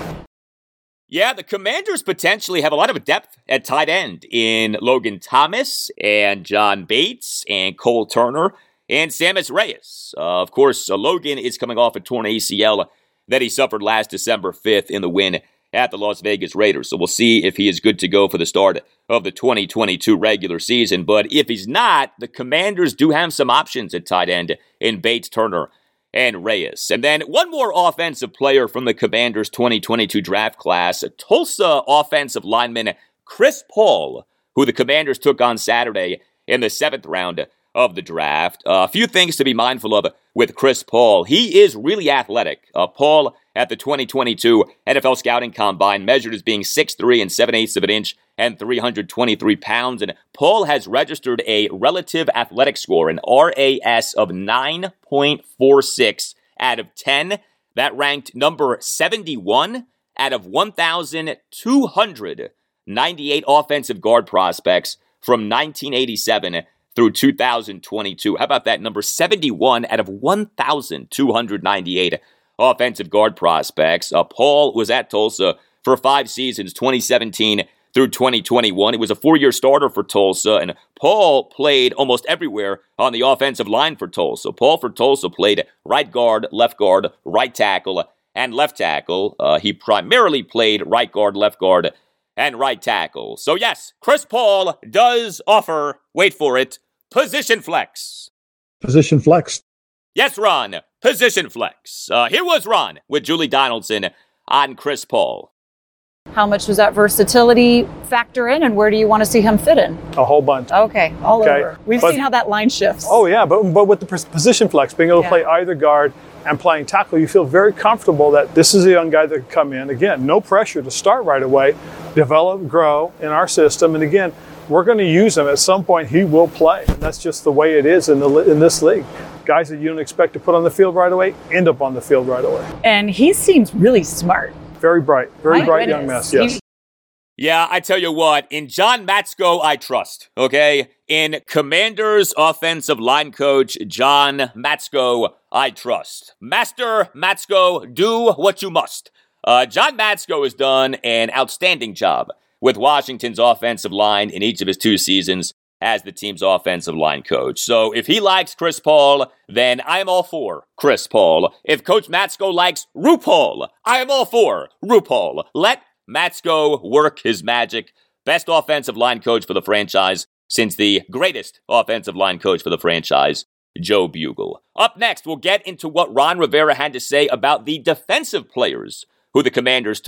Yeah, the Commanders potentially have a lot of depth at tight end in Logan Thomas and John Bates and Cole Turner and Samus Reyes. Uh, of course, uh, Logan is coming off a torn A C L that he suffered last December fifth in the win at the Las Vegas Raiders. So we'll see if he is good to go for the start of the twenty twenty-two regular season. But if he's not, the Commanders do have some options at tight end in Bates, Turner, and Reyes. And then one more offensive player from the Commanders' twenty twenty-two draft class, Tulsa offensive lineman Chris Paul, who the Commanders took on Saturday in the seventh round of the draft. Uh, a few things to be mindful of with Chris Paul. He is really athletic. Uh, Paul, at the twenty twenty-two N F L Scouting Combine, measured as being six three and seven eighths of an inch and three hundred twenty-three pounds. And Paul has registered a relative athletic score, an R A S of nine point four six out of ten. That ranked number seventy-one out of one thousand two hundred ninety-eight offensive guard prospects from nineteen eighty-seven through two thousand twenty-two. How about that? Number seventy-one out of one thousand two hundred ninety-eight offensive guard prospects. Uh, Paul was at Tulsa for five seasons, twenty seventeen through twenty twenty-one. He was a four-year starter for Tulsa, and Paul played almost everywhere on the offensive line for Tulsa. Paul for Tulsa played right guard, left guard, right tackle, and left tackle. Uh, he primarily played right guard, left guard, and right tackle. So yes, Chris Paul does offer, wait for it, position flex. Position flex. Yes, Ron, position flex. Uh, here was Ron with Julie Donaldson on Chris Paul. How much does that versatility factor in, and where do you want to see him fit in? A whole bunch. Okay, all Okay, over. We've but- seen how that line shifts. Oh, yeah, but but with the pos- position flex, being able to Yeah. play either guard and playing tackle, you feel very comfortable that this is a young guy that can come in. Again, no pressure to start right away, develop, grow in our system. And again, we're going to use him. At some point, he will play. And that's just the way it is in the in this league. Guys that you don't expect to put on the field right away end up on the field right away. And he seems really smart. Very bright, very My bright young goodness. mess, yes. He- Yeah, I tell you what, in John Matsko, I trust, okay? In Commanders offensive line coach John Matsko, I trust. Master Matsko, do what you must. Uh, John Matsko has done an outstanding job with Washington's offensive line in each of his two seasons as the team's offensive line coach. So if he likes Chris Paul, then I'm all for Chris Paul. If Coach Matsko likes RuPaul, I am all for RuPaul. Let Matsko work his magic. Best offensive line coach for the franchise since the greatest offensive line coach for the franchise, Joe Bugle. Up next, we'll get into what Ron Rivera had to say about the defensive players who the Commanders took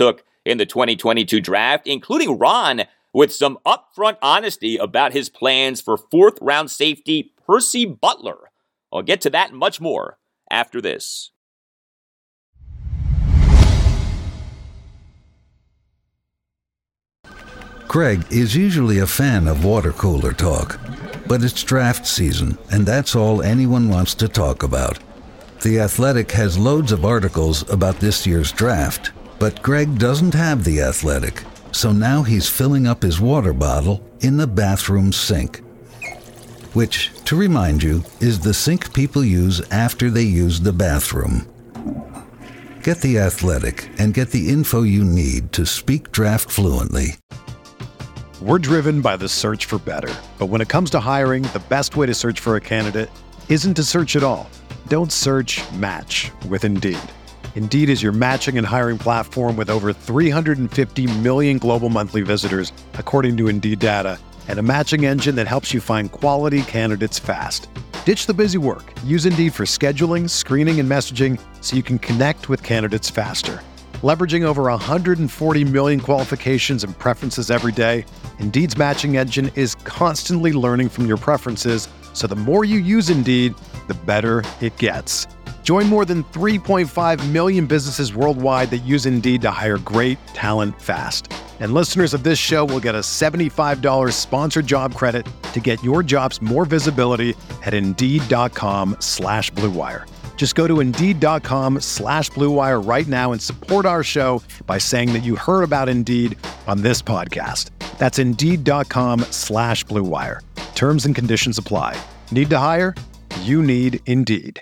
in the twenty twenty-two draft, including Ron with some upfront honesty about his plans for fourth-round safety Percy Butler. I'll get to that and much more after this. Greg is usually a fan of water cooler talk, but it's draft season, and that's all anyone wants to talk about. The Athletic has loads of articles about this year's draft, but Greg doesn't have The Athletic, so now he's filling up his water bottle in the bathroom sink. Which, to remind you, is the sink people use after they use the bathroom. Get The Athletic and get the info you need to speak draft fluently. We're driven by the search for better. But when it comes to hiring, the best way to search for a candidate isn't to search at all. Don't search, match with Indeed. Indeed is your matching and hiring platform with over three hundred fifty million global monthly visitors, according to Indeed data, and a matching engine that helps you find quality candidates fast. Ditch the busy work. Use Indeed for scheduling, screening, and messaging so you can connect with candidates faster. Leveraging over one hundred forty million qualifications and preferences every day, Indeed's matching engine is constantly learning from your preferences, so the more you use Indeed, the better it gets. Join more than three point five million businesses worldwide that use Indeed to hire great talent fast. And listeners of this show will get a seventy-five dollars sponsored job credit to get your jobs more visibility at Indeed.com slash Blue Wire. Just go to Indeed.com slash Blue Wire right now and support our show by saying that you heard about Indeed on this podcast. That's Indeed.com slash Blue Wire. Terms and conditions apply. Need to hire? You need Indeed.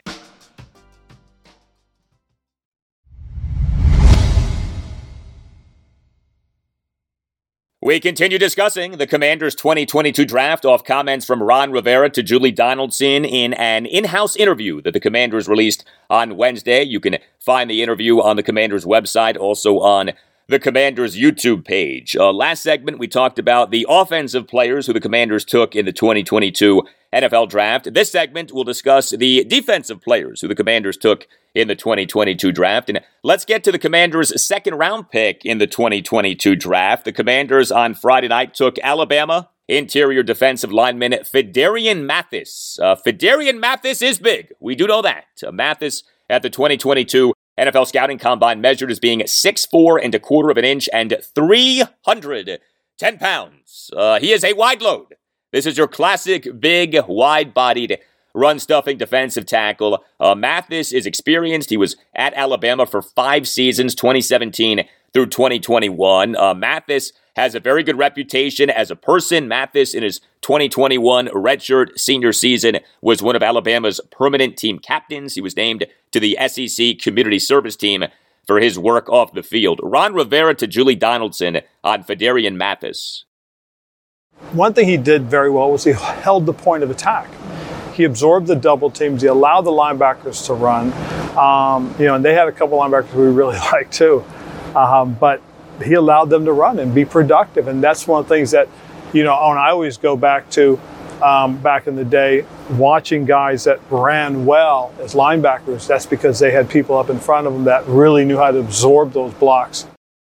We continue discussing the Commanders' twenty twenty-two draft off comments from Ron Rivera to Julie Donaldson in an in-house interview that the Commanders released on Wednesday. You can find the interview on the Commanders' website, also on the Commanders' YouTube page. Uh, last segment, we talked about the offensive players who the Commanders took in the twenty twenty-two N F L draft. This segment, we'll discuss the defensive players who the Commanders took in the twenty twenty-two draft. And let's get to the Commanders' second round pick in the twenty twenty-two draft. The Commanders on Friday night took Alabama interior defensive lineman Phidarian Mathis. Uh, Phidarian Mathis is big. We do know that. Uh, Mathis at the twenty twenty-two N F L Scouting Combine measured as being six foot four and a quarter of an inch and three hundred ten pounds. Uh, he is a wide load. This is your classic big, wide-bodied run-stuffing defensive tackle. Uh, Mathis is experienced. He was at Alabama for five seasons, twenty seventeen through twenty twenty-one. Uh, Mathis has a very good reputation as a person. Mathis, in his twenty twenty-one redshirt senior season, was one of Alabama's permanent team captains. He was named to the S E C Community Service Team for his work off the field. Ron Rivera to Julie Donaldson on Phidarian Mathis. One thing he did very well was he held the point of attack. He absorbed the double teams. He allowed the linebackers to run. Um, you know, and they had a couple linebackers we really liked too. Um, but he allowed them to run and be productive. And that's one of the things that, you know, and I always go back to um, back in the day, watching guys that ran well as linebackers. That's because they had people up in front of them that really knew how to absorb those blocks.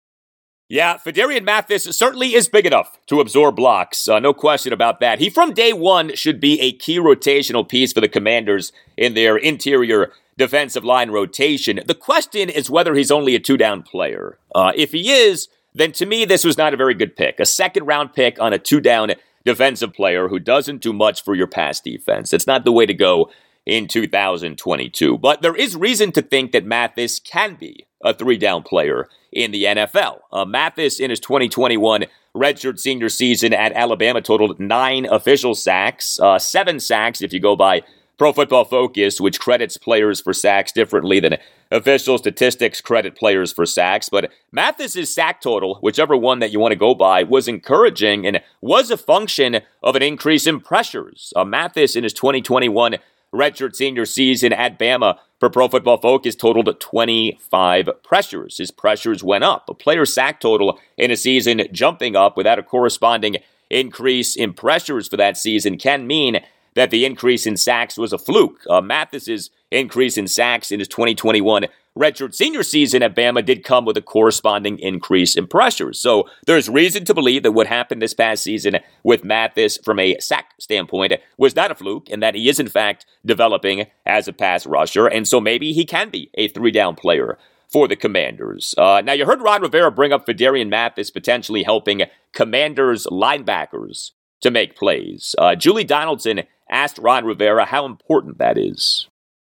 Yeah, Phidarian Mathis certainly is big enough to absorb blocks. Uh, no question about that. He, from day one, should be a key rotational piece for the Commanders in their interior defensive line rotation. The question is whether he's only a two-down player. Uh, if he is, then to me, this was not a very good pick. A second-round pick on a two-down defensive player who doesn't do much for your pass defense. It's not the way to go in two thousand twenty-two. But there is reason to think that Mathis can be a three-down player in the N F L. Uh, Mathis, in his twenty twenty-one redshirt senior season at Alabama, totaled nine official sacks, uh, seven sacks if you go by Pro Football Focus, which credits players for sacks differently than official statistics credit players for sacks. But Mathis's sack total, whichever one that you want to go by, was encouraging and was a function of an increase in pressures. Uh, Mathis, in his twenty twenty-one redshirt senior season at Bama for Pro Football Focus, totaled twenty-five pressures. His pressures went up. A player sack total in a season jumping up without a corresponding increase in pressures for that season can mean that the increase in sacks was a fluke. Uh, Mathis's increase in sacks in his twenty twenty-one redshirt senior season at Bama did come with a corresponding increase in pressures. So there's reason to believe that what happened this past season with Mathis from a sack standpoint was not a fluke, and that he is in fact developing as a pass rusher, and so maybe he can be a three-down player for the Commanders. Uh, now, you heard Ron Rivera bring up Phidarian Mathis potentially helping Commanders linebackers to make plays. Uh, Julie Donaldson asked Ron Rivera how important that is.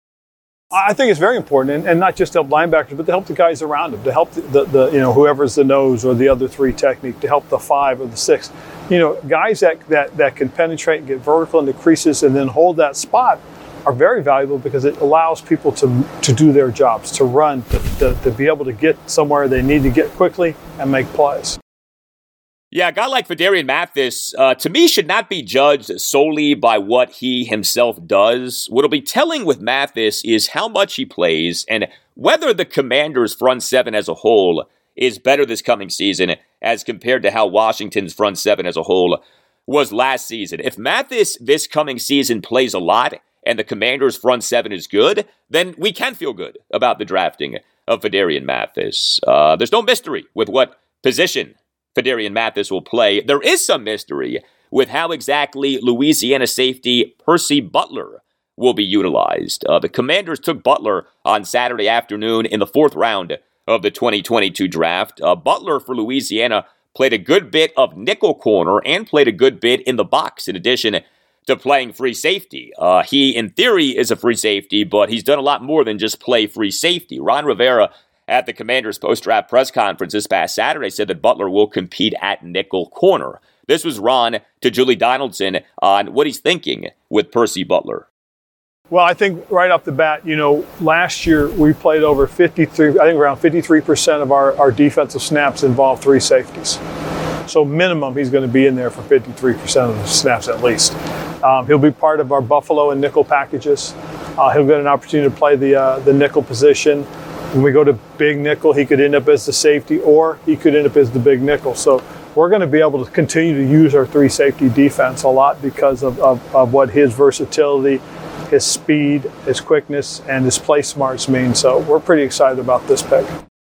I think it's very important, and, and not just to help linebackers, but to help the guys around him, to help the, the, the you know whoever's the nose or the other three technique, to help the five or the six. You know, guys that, that, that can penetrate and get vertical into creases and then hold that spot are very valuable because it allows people to to do their jobs, to run, to, to, to be able to get somewhere they need to get quickly and make plays. Yeah, a guy like Phidarian Mathis, uh, to me, should not be judged solely by what he himself does. What'll be telling with Mathis is how much he plays and whether the Commanders' front seven as a whole is better this coming season as compared to how Washington's front seven as a whole was last season. If Mathis this coming season plays a lot and the Commanders' front seven is good, then we can feel good about the drafting of Phidarian Mathis. Uh, there's no mystery with what position Phidarian Mathis will play. There is some mystery with how exactly Louisiana safety Percy Butler will be utilized. Uh, the Commanders took Butler on Saturday afternoon in the fourth round of the twenty twenty-two draft. Uh, Butler for Louisiana played a good bit of nickel corner and played a good bit in the box in addition to playing free safety. Uh, he, in theory, is a free safety, but he's done a lot more than just play free safety. Ron Rivera at the Commanders' post-draft press conference this past Saturday said that Butler will compete at nickel corner. This was Ron to Julie Donaldson on what he's thinking with Percy Butler. Well, I think right off the bat, you know, last year we played over fifty-three, I think around fifty-three percent of our, our defensive snaps involved three safeties. So minimum, he's going to be in there for fifty-three percent of the snaps at least. Um, he'll be part of our Buffalo and nickel packages. Uh, he'll get an opportunity to play the uh, the nickel position. When we go to big nickel, he could end up as the safety, or he could end up as the big nickel. So we're going to be able to continue to use our three safety defense a lot because of, of, of what his versatility, his speed, his quickness, and his play smarts mean. So we're pretty excited about this pick.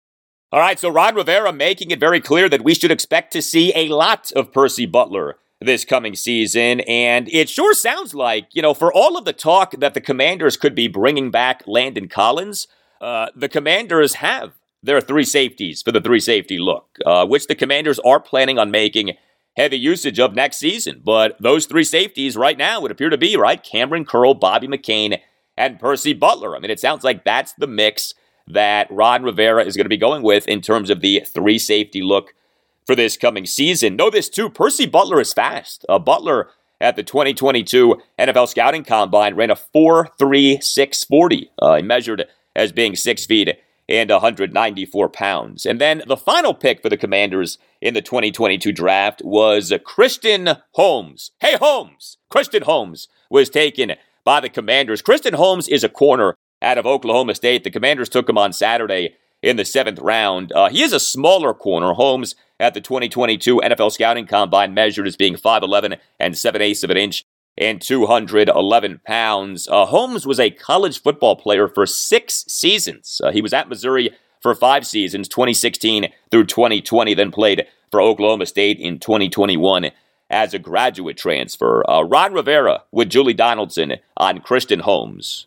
All right, so Ron Rivera making it very clear that we should expect to see a lot of Percy Butler this coming season, and it sure sounds like, you know, for all of the talk that the Commanders could be bringing back Landon Collins, uh, the Commanders have their three safeties for the three-safety look, uh, which the Commanders are planning on making heavy usage of next season. But those three safeties right now would appear to be, right, Cameron Curl, Bobby McCain, and Percy Butler. I mean, it sounds like that's the mix that Ron Rivera is going to be going with in terms of the three safety look for this coming season. Know this too, Percy Butler is fast. Uh, Butler at the twenty twenty-two N F L Scouting Combine ran a four three six forty. Uh, he measured as being six feet and one hundred ninety-four pounds. And then the final pick for the Commanders in the twenty twenty-two draft was Christian Holmes. Hey, Holmes! Christian Holmes was taken by the Commanders. Christian Holmes is a corner out of Oklahoma State. The Commanders took him on Saturday in the seventh round. Uh, he is a smaller corner. Holmes at the twenty twenty-two N F L Scouting Combine measured as being five eleven and seven eighths of an inch and two hundred eleven pounds. Uh, Holmes was a college football player for six seasons. Uh, he was at Missouri for five seasons, twenty sixteen through twenty twenty, then played for Oklahoma State in twenty twenty-one as a graduate transfer. Uh, Ron Rivera with Julie Donaldson on Christian Holmes.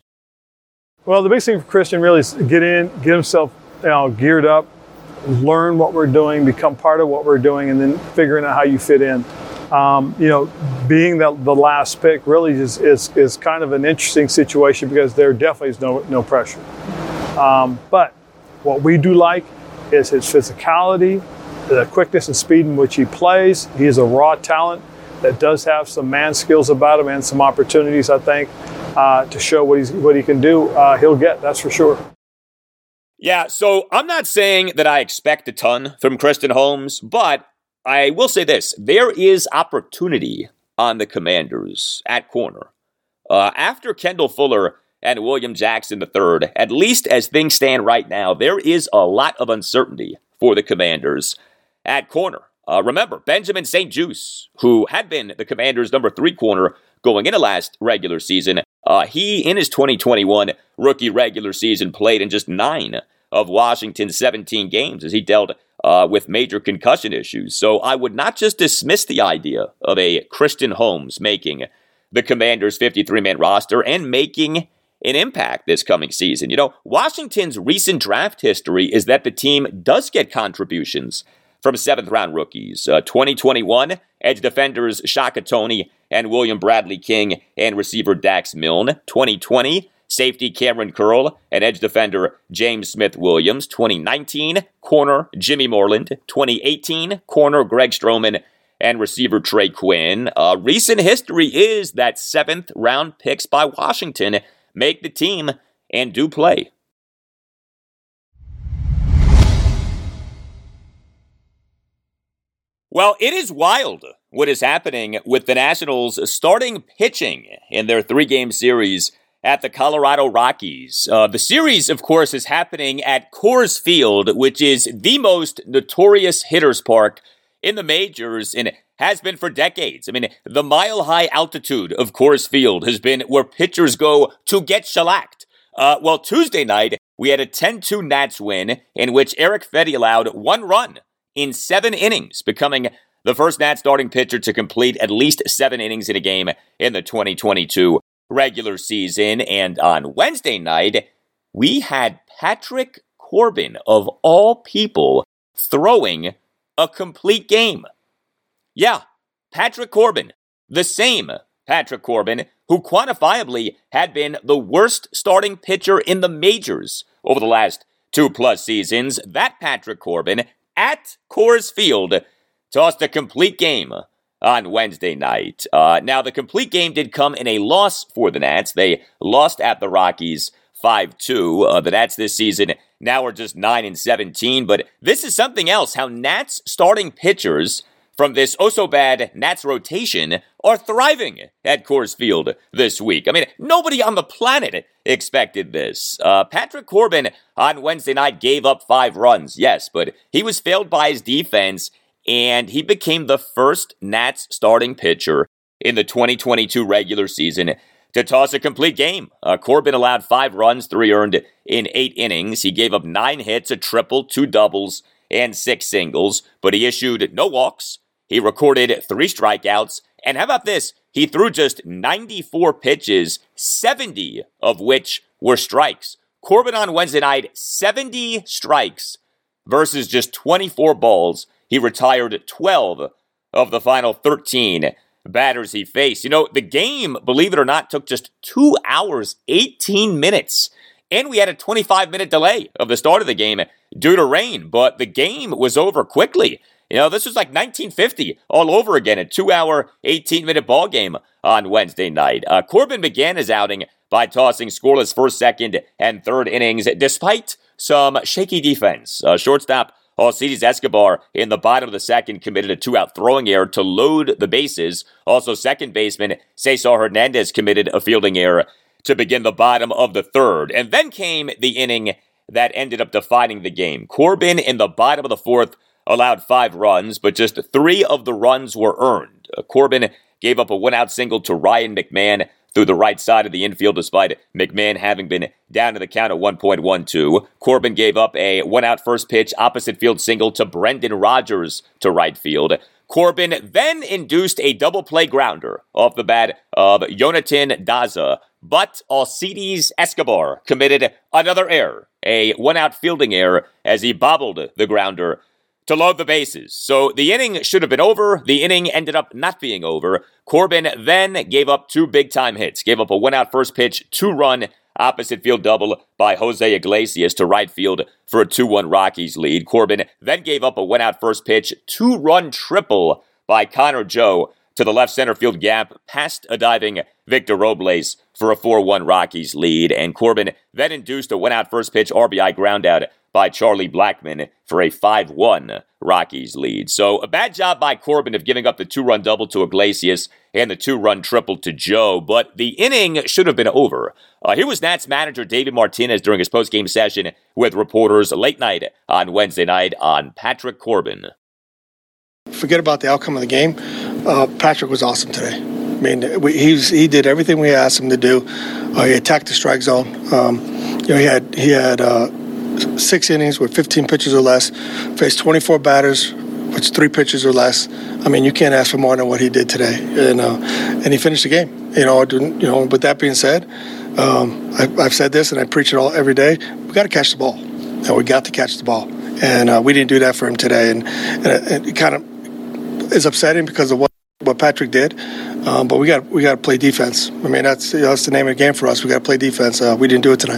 Well, the big thing for Christian really is get in, get himself you know, geared up, learn what we're doing, become part of what we're doing, and then figuring out how you fit in. Um, you know, being the, the last pick really is, is is kind of an interesting situation because there definitely is no no pressure. Um, but what we do like is his physicality, the quickness and speed in which he plays. He is a raw talent that does have some man skills about him and some opportunities, I think, uh, to show what he's what he can do. Uh, he'll get, that's for sure. Yeah, so I'm not saying that I expect a ton from Christian Holmes, but I will say this. There is opportunity on the Commanders at corner. Uh, after Kendall Fuller and William Jackson the third, at least as things stand right now, there is a lot of uncertainty for the Commanders at corner. Uh, remember, Benjamin Saint-Juste, who had been the Commanders' number three corner going into last regular season, uh, he, in his twenty twenty-one rookie regular season, played in just nine of Washington's seventeen games as he dealt uh, with major concussion issues. So I would not just dismiss the idea of a Christian Holmes making the Commanders' fifty-three man roster and making an impact this coming season. You know, Washington's recent draft history is that the team does get contributions from seventh-round rookies. Uh, twenty twenty-one, edge defenders Shaka Toney and William Bradley King and receiver Dax Milne. twenty twenty, safety Cameron Curl and edge defender James Smith-Williams. twenty nineteen, corner Jimmy Moreland. twenty eighteen, corner Greg Stroman and receiver Trey Quinn. Uh, recent history is that seventh-round picks by Washington make the team and do play. Well, it is wild what is happening with the Nationals starting pitching in their three-game series at the Colorado Rockies. Uh, the series, of course, is happening at Coors Field, which is the most notorious hitter's park in the majors and has been for decades. I mean, the mile-high altitude of Coors Field has been where pitchers go to get shellacked. Uh, well, Tuesday night, we had a ten two Nats win in which Eric Fedde allowed one run in seven innings, becoming the first Nats starting pitcher to complete at least seven innings in a game in the twenty twenty-two regular season. And on Wednesday night, we had Patrick Corbin, of all people, throwing a complete game. Yeah, Patrick Corbin, the same Patrick Corbin who quantifiably had been the worst starting pitcher in the majors over the last two-plus seasons. That Patrick Corbin at Coors Field tossed a complete game on Wednesday night. Uh, now, the complete game did come in a loss for the Nats. They lost at the Rockies five two. Uh, the Nats this season now are just nine and seventeen, but this is something else, how Nats starting pitchers from this oh-so-bad Nats rotation are thriving at Coors Field this week. I mean, nobody on the planet expected this. Uh, Patrick Corbin on Wednesday night gave up five runs, yes, but he was failed by his defense, and he became the first Nats starting pitcher in the twenty twenty-two regular season to toss a complete game. Uh, Corbin allowed five runs, three earned in eight innings. He gave up nine hits, a triple, two doubles, and six singles, but he issued no walks. He recorded three strikeouts, and how about this? He threw just ninety-four pitches, seventy of which were strikes. Corbin on Wednesday night, seventy strikes versus just twenty-four balls. He retired twelve of the final thirteen batters he faced. You know, the game, believe it or not, took just two hours, eighteen minutes. And we had a twenty-five minute delay of the start of the game due to rain, but the game was over quickly. You know, this was like nineteen fifty all over again, a two-hour, eighteen-minute ball game on Wednesday night. Uh, Corbin began his outing by tossing scoreless first, second, and third innings, despite some shaky defense. Uh, shortstop Alcides Escobar in the bottom of the second committed a two-out throwing error to load the bases. Also, second baseman Cesar Hernandez committed a fielding error to begin the bottom of the third. And then came the inning that ended up defining the game. Corbin in the bottom of the fourth allowed five runs, but just three of the runs were earned. Uh, Corbin gave up a one-out single to Ryan McMahon through the right side of the infield, despite McMahon having been down to the count at one point one two. Corbin gave up a one-out first pitch opposite field single to Brendan Rodgers to right field. Corbin then induced a double play grounder off the bat of Jonathan Daza, but Alcides Escobar committed another error, a one-out fielding error as he bobbled the grounder to load the bases. So the inning should have been over. The inning ended up not being over. Corbin then gave up two big-time hits. Gave up a one-out first pitch, two-run opposite field double by Jose Iglesias to right field for a two one Rockies lead. Corbin then gave up a one-out first pitch, two-run triple by Connor Joe to the left center field gap past a diving Victor Robles for a four one Rockies lead. And Corbin then induced a one-out first pitch R B I groundout by Charlie Blackmon for a five one Rockies lead. So a bad job by Corbin of giving up the two-run double to Iglesias and the two-run triple to Joe, but the inning should have been over. Uh, here was Nats manager David Martinez during his post-game session with reporters late night on Wednesday night on Patrick Corbin. Forget about the outcome of the game. Uh, Patrick was awesome today. I mean, we, he's, he did everything we asked him to do. Uh, he attacked the strike zone. Um, you know, he had he had uh, six innings with fifteen pitches or less, faced twenty-four batters, which three pitches or less. I mean, you can't ask for more than what he did today, and uh, and he finished the game. You know, you know. With that being said, um, I, I've said this and I preach it all every day. We got to catch the ball, and we got to catch the ball, and uh, we didn't do that for him today, and, and it, it kind of is upsetting because of what, what Patrick did. Um, but we got we got to play defense. I mean, that's you know, that's the name of the game for us. We got to play defense. Uh, we didn't do it tonight.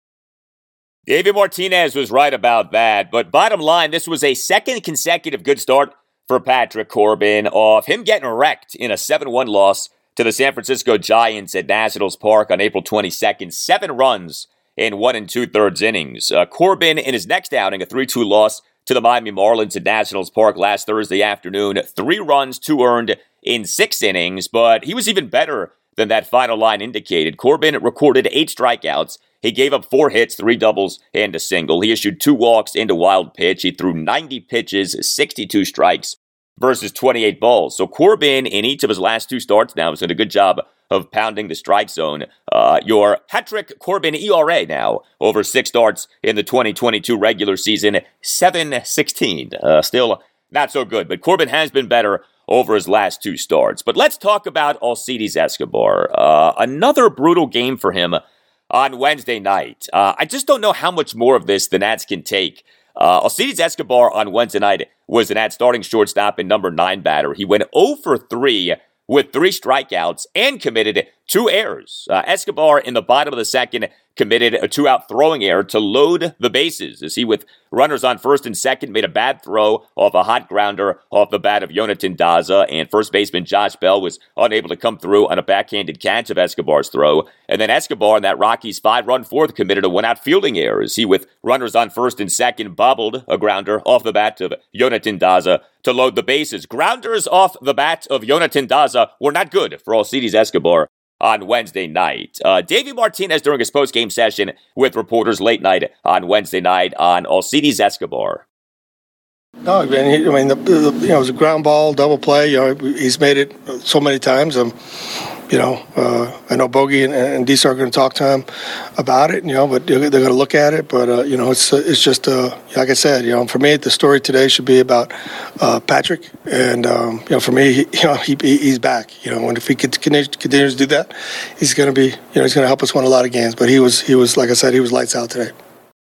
David Martinez was right about that, but bottom line, this was a second consecutive good start for Patrick Corbin off him getting wrecked in a seven one loss to the San Francisco Giants at Nationals Park on April twenty-second. Seven runs in one and two-thirds innings. Uh, Corbin, in his next outing, a three two loss to the Miami Marlins at Nationals Park last Thursday afternoon. Three runs, two earned in six innings, but he was even better than that final line indicated. Corbin recorded eight strikeouts. He gave up four hits, three doubles, and a single. He issued two walks and a wild pitch. He threw ninety pitches, sixty-two strikes versus twenty-eight balls. So Corbin, in each of his last two starts now, has done a good job of pounding the strike zone. Uh, your Patrick Corbin E R A now, over six starts in the twenty twenty-two regular season, seven sixteen. Uh, still not so good, but Corbin has been better over his last two starts. But let's talk about Alcides Escobar. Uh, another brutal game for him on Wednesday night. Uh, I just don't know how much more of this the Nats can take. Uh, Alcides Escobar on Wednesday night was the Nats starting shortstop and number nine batter. He went oh for three with three strikeouts and committed two errors. Uh, Escobar, in the bottom of the second, committed a two-out throwing error to load the bases as he, with runners on first and second, made a bad throw off a hot grounder off the bat of Jonathan Daza, and first baseman Josh Bell was unable to come through on a backhanded catch of Escobar's throw. And then Escobar, in that Rockies five-run fourth, committed a one-out fielding error as he, with runners on first and second, bobbled a grounder off the bat of Jonathan Daza to load the bases. Grounders off the bat of Jonathan Daza were not good for Alcides Escobar on Wednesday night. Uh, Davey Martinez, during his post-game session with reporters late night on Wednesday night on Alcides Escobar. No, I mean, I mean the, the, you know, it was a ground ball, double play. You know, he's made it so many times. Um, you know, uh, I know Bogey and, and Deesa are going to talk to him about it. You know, but they're, they're going to look at it. But uh, you know, it's it's just uh, like I said. You know, for me, the story today should be about uh, Patrick. And um, you know, for me, he, you know, he, he he's back. You know, and if he continues continue to do that, he's going to be, you know, he's going to help us win a lot of games. But he was he was like I said, he was lights out today.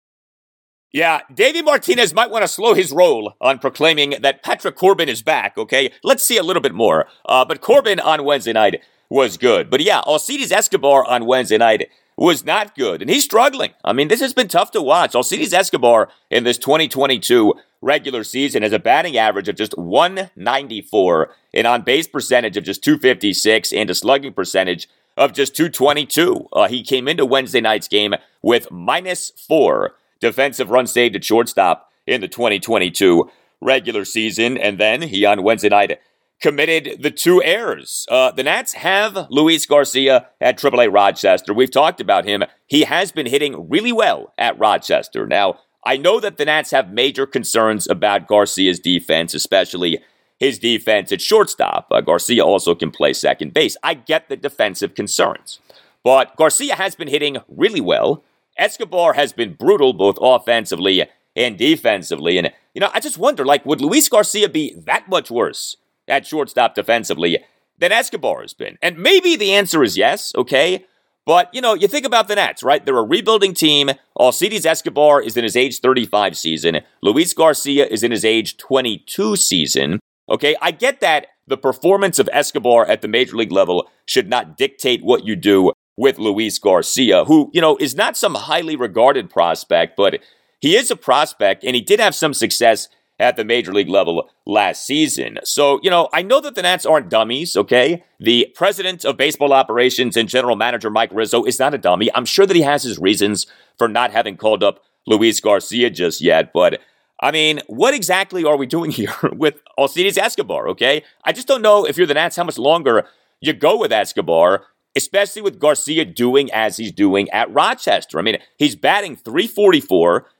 Yeah, Davey Martinez might want to slow his roll on proclaiming that Patrick Corbin is back, okay? Let's see a little bit more. Uh, but Corbin on Wednesday night was good. But yeah, Alcides Escobar on Wednesday night was not good, and he's struggling. I mean, this has been tough to watch. Alcides Escobar in this twenty twenty-two regular season has a batting average of just one ninety-four, an on-base percentage of just two fifty-six, and a slugging percentage of just two twenty-two. Uh, he came into Wednesday night's game with minus four defensive runs saved at shortstop in the twenty twenty-two regular season. And then he, on Wednesday night, committed the two errors. Uh, the Nats have Luis Garcia at triple A Rochester. We've talked about him. He has been hitting really well at Rochester. Now, I know that the Nats have major concerns about Garcia's defense, especially his defense at shortstop. Uh, Garcia also can play second base. I get the defensive concerns. But Garcia has been hitting really well. Escobar has been brutal both offensively and defensively. And, you know, I just wonder, like, would Luis Garcia be that much worse at shortstop defensively than Escobar has been? And maybe the answer is yes, okay? But, you know, you think about the Nats, right? They're a rebuilding team. Alcides Escobar is in his age thirty-five season. Luis Garcia is in his age twenty-two season. Okay, I get that the performance of Escobar at the major league level should not dictate what you do with Luis Garcia, who, you know, is not some highly regarded prospect, but he is a prospect, and he did have some success at the major league level last season. So, you know, I know that the Nats aren't dummies, okay? The president of baseball operations and general manager Mike Rizzo is not a dummy. I'm sure that he has his reasons for not having called up Luis Garcia just yet, but I mean, what exactly are we doing here with Alcides Escobar, okay? I just don't know, if you're the Nats, how much longer you go with Escobar, especially with Garcia doing as he's doing at Rochester. I mean, he's batting three forty-four.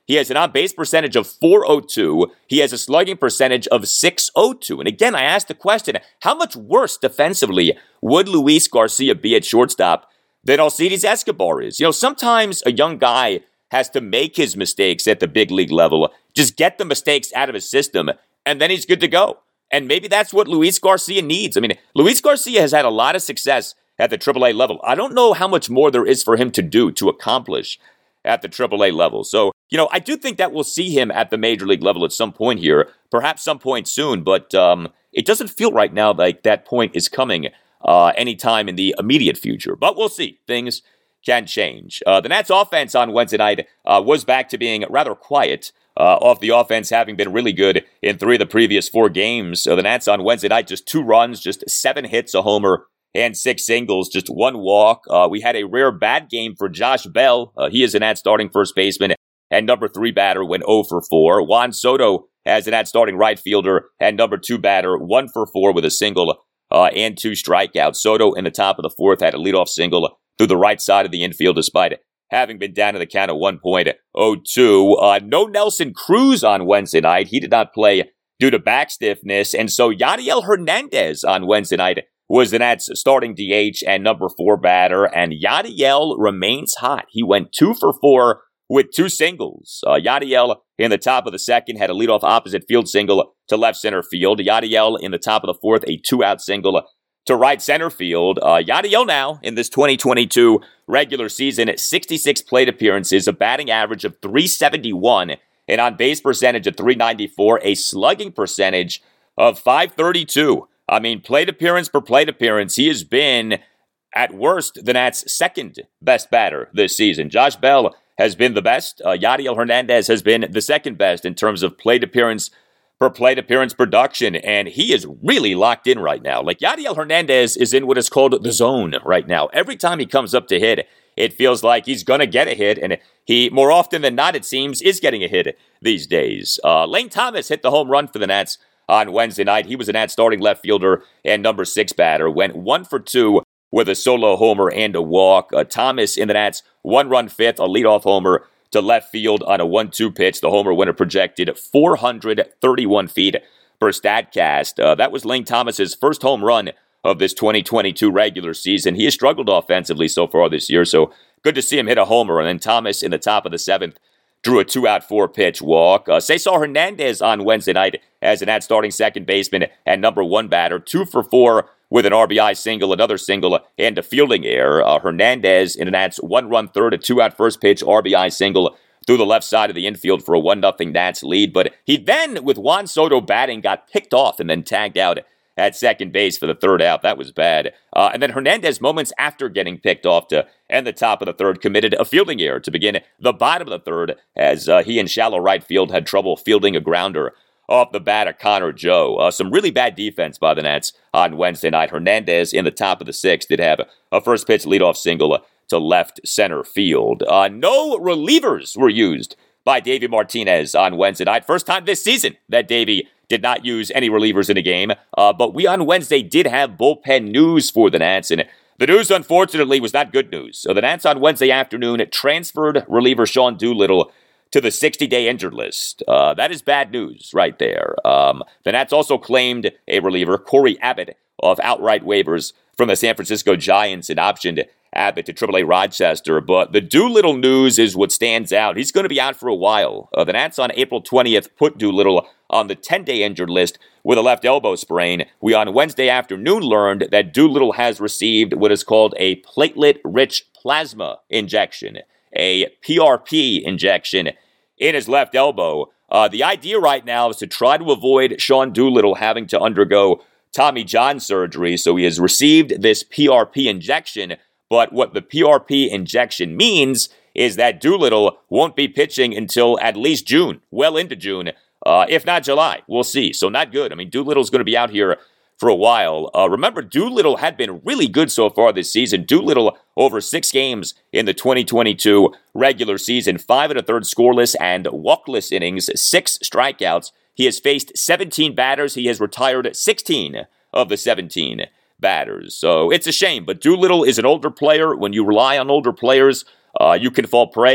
He has an on-base percentage of four oh two. He has a slugging percentage of six oh two. And again, I asked the question, how much worse defensively would Luis Garcia be at shortstop than Alcides Escobar is? You know, sometimes a young guy has to make his mistakes at the big league level, just get the mistakes out of his system, and then he's good to go. And maybe that's what Luis Garcia needs. I mean, Luis Garcia has had a lot of success at the triple A level. I don't know how much more there is for him to do, to accomplish at the triple A level. So, you know, I do think that we'll see him at the major league level at some point here, perhaps some point soon, but um, it doesn't feel right now like that point is coming uh, anytime in the immediate future. But we'll see. Things can change. Uh, the Nats offense on Wednesday night uh, was back to being rather quiet, uh, off the offense having been really good in three of the previous four games. So the Nats on Wednesday night, just two runs, just seven hits, a homer, and six singles, just one walk. Uh, we had a rare bad game for Josh Bell. Uh, he is an Nats starting first baseman and number three batter, went oh for four. Juan Soto as an Nats starting right fielder and number two batter, one for four with a single uh, and two strikeouts. Soto in the top of the fourth had a leadoff single through the right side of the infield despite having been down to the count of one point oh two. Uh, no Nelson Cruz on Wednesday night. He did not play due to back stiffness. And so Yadiel Hernandez on Wednesday night was the Nats starting D H and number four batter. And Yadiel remains hot. He went two for four with two singles. Uh, Yadiel in the top of the second had a leadoff opposite field single to left center field. Yadiel in the top of the fourth, a two-out single to right center field. Uh, Yadiel now in this twenty twenty-two regular season at sixty-six plate appearances, a batting average of three seventy-one, an on-base percentage of three ninety-four, a slugging percentage of five thirty-two. I mean, plate appearance per plate appearance, he has been, at worst, the Nats' second best batter this season. Josh Bell has been the best. Uh, Yadiel Hernandez has been the second best in terms of plate appearance per plate appearance production, and he is really locked in right now. Like, Yadiel Hernandez is in what is called the zone right now. Every time he comes up to hit, it feels like he's going to get a hit, and he, more often than not, it seems, is getting a hit these days. Uh, Lane Thomas hit the home run for the Nats on Wednesday night. He was a Nats starting left fielder and number six batter. Went one for two with a solo homer and a walk. Uh, Thomas in the Nats one-run fifth, a leadoff homer to left field on a one two pitch. The homer winner projected four hundred thirty-one feet per StatCast. Uh, that was Lane Thomas's first home run of this twenty twenty-two regular season. He has struggled offensively so far this year, so good to see him hit a homer. And then Thomas in the top of the seventh drew a two-out, four-pitch walk. Uh, Cesar Hernandez on Wednesday night as an Nats starting second baseman and number one batter, two for four with an R B I single, another single, and a fielding error. Uh, Hernandez in the Nats one-run third, a two-out first pitch, R B I single through the left side of the infield for a one nothing Nats lead. But he then, with Juan Soto batting, got picked off and then tagged out at second base for the third out. That was bad. Uh, and then Hernandez, moments after getting picked off to end the top of the third, committed a fielding error to begin the bottom of the third as uh, he in shallow right field had trouble fielding a grounder off the bat of Connor Joe. Uh, some really bad defense by the Nats on Wednesday night. Hernandez in the top of the sixth did have a, a first pitch leadoff single to left center field. Uh, no relievers were used by Davey Martinez on Wednesday night. First time this season that Davey did not use any relievers in a game. Uh, but we on Wednesday did have bullpen news for the Nats, and the news, unfortunately, was not good news. So the Nats on Wednesday afternoon transferred reliever Sean Doolittle to the sixty-day injured list. Uh, that is bad news right there. Um, the Nats also claimed a reliever, Corey Abbott, of outright waivers from the San Francisco Giants and optioned Abbott to triple A Rochester. But the Doolittle news is what stands out. He's going to be out for a while. Uh, the Nats on April twentieth put Doolittle on the ten-day injured list with a left elbow sprain. We on Wednesday afternoon learned that Doolittle has received what is called a platelet-rich plasma injection, a P R P injection in his left elbow. Uh, the idea right now is to try to avoid Sean Doolittle having to undergo Tommy John surgery, so he has received this P R P injection, but what the P R P injection means is that Doolittle won't be pitching until at least June, well into June, uh, if not July. We'll see. So not good. I mean, Doolittle's going to be out here for a while. Uh, remember, Doolittle had been really good so far this season. Doolittle over six games in the twenty twenty-two regular season, five and a third scoreless and walkless innings, six strikeouts. He has faced seventeen batters. He has retired sixteen of the seventeen batters. So it's a shame, but Doolittle is an older player. When you rely on older players, uh, you can fall prey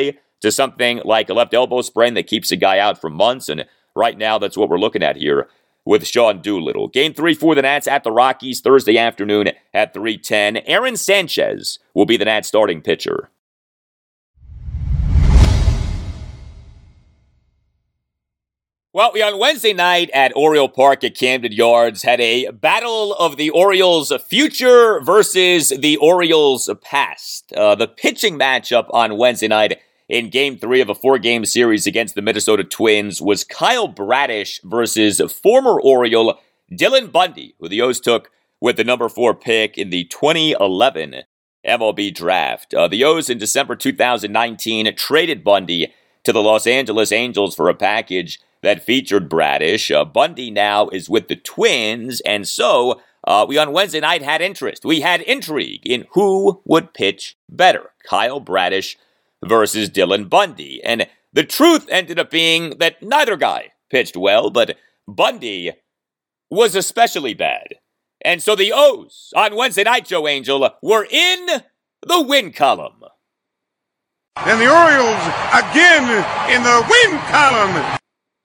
to something like a left elbow sprain that keeps a guy out for months. And right now, that's what we're looking at here with Sean Doolittle. Game three for the Nats at the Rockies Thursday afternoon at three ten. Aaron Sanchez will be the Nats starting pitcher. Well, we on Wednesday night at Oriole Park at Camden Yards had a battle of the Orioles' future versus the Orioles' past. Uh, the pitching matchup on Wednesday night in Game three of a four-game series against the Minnesota Twins was Kyle Bradish versus former Oriole Dylan Bundy, who the O's took with the number four pick in the twenty eleven M L B draft. Uh, the O's in December two thousand nineteen traded Bundy to the Los Angeles Angels for a package that featured Bradish. Uh, Bundy now is with the Twins, and so uh, we on Wednesday night had interest. We had intrigue in who would pitch better, Kyle Bradish versus Dylan Bundy. And the truth ended up being that neither guy pitched well, but Bundy was especially bad. And so the O's on Wednesday night, Joe Angel, were in the win column. And the Orioles again in the win column.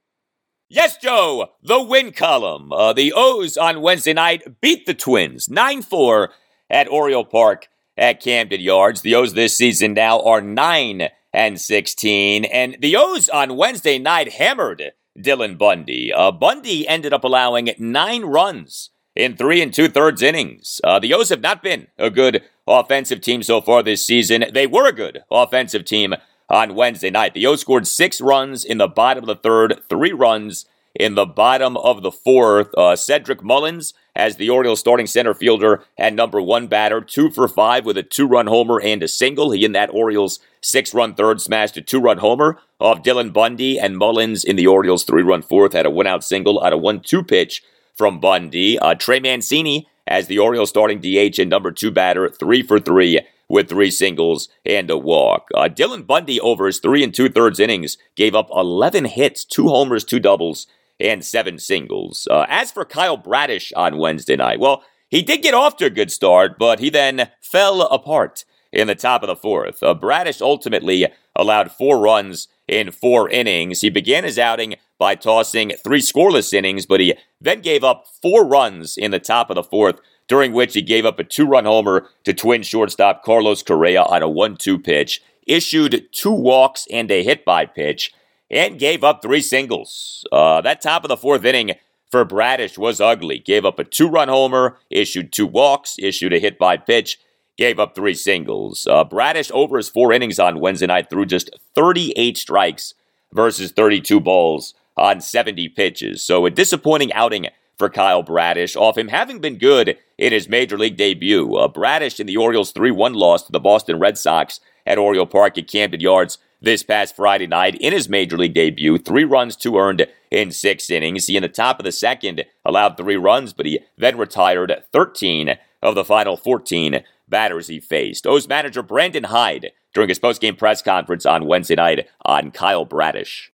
Yes, Joe, the win column. Uh, the O's on Wednesday night beat the Twins nine four at Oriole Park at Camden Yards. The O's this season now are nine and sixteen, and the O's on Wednesday night hammered Dylan Bundy. Uh, Bundy ended up allowing nine runs in three and two-thirds innings. Uh, the O's have not been a good offensive team so far this season. They were a good offensive team on Wednesday night. The O's scored six runs in the bottom of the third, three runs in the bottom of the fourth. Uh, Cedric Mullins, as the Orioles starting center fielder and number one batter, two for five with a two-run homer and a single. He in that Orioles six-run third smashed a two-run homer off Dylan Bundy, and Mullins in the Orioles three-run fourth had a one-out single out of one two pitch from Bundy. Uh, Trey Mancini, as the Orioles starting D H and number two batter, three for three with three singles and a walk. Uh, Dylan Bundy, over his three and two-thirds innings, gave up eleven hits, two homers, two doubles, and seven singles. Uh, as for Kyle Bradish on Wednesday night, well, he did get off to a good start, but he then fell apart in the top of the fourth. Uh, Bradish ultimately allowed four runs in four innings. He began his outing by tossing three scoreless innings, but he then gave up four runs in the top of the fourth, during which he gave up a two-run homer to Twin shortstop Carlos Correa on a one two pitch, issued two walks and a hit-by pitch, and gave up three singles. Uh, that top of the fourth inning for Bradish was ugly. Gave up a two-run homer, issued two walks, issued a hit-by pitch, gave up three singles. Uh, Bradish, over his four innings on Wednesday night, threw just thirty-eight strikes versus thirty-two balls on seventy pitches. So a disappointing outing for Kyle Bradish, off him having been good in his Major League debut. Uh, Bradish in the Orioles' three one loss to the Boston Red Sox at Oriole Park at Camden Yards this past Friday night in his Major League debut. Three runs, two earned in six innings. He, in the top of the second, allowed three runs, but he then retired thirteen of the final fourteen batters he faced. O's manager Brandon Hyde during his postgame press conference on Wednesday night on Kyle Bradish.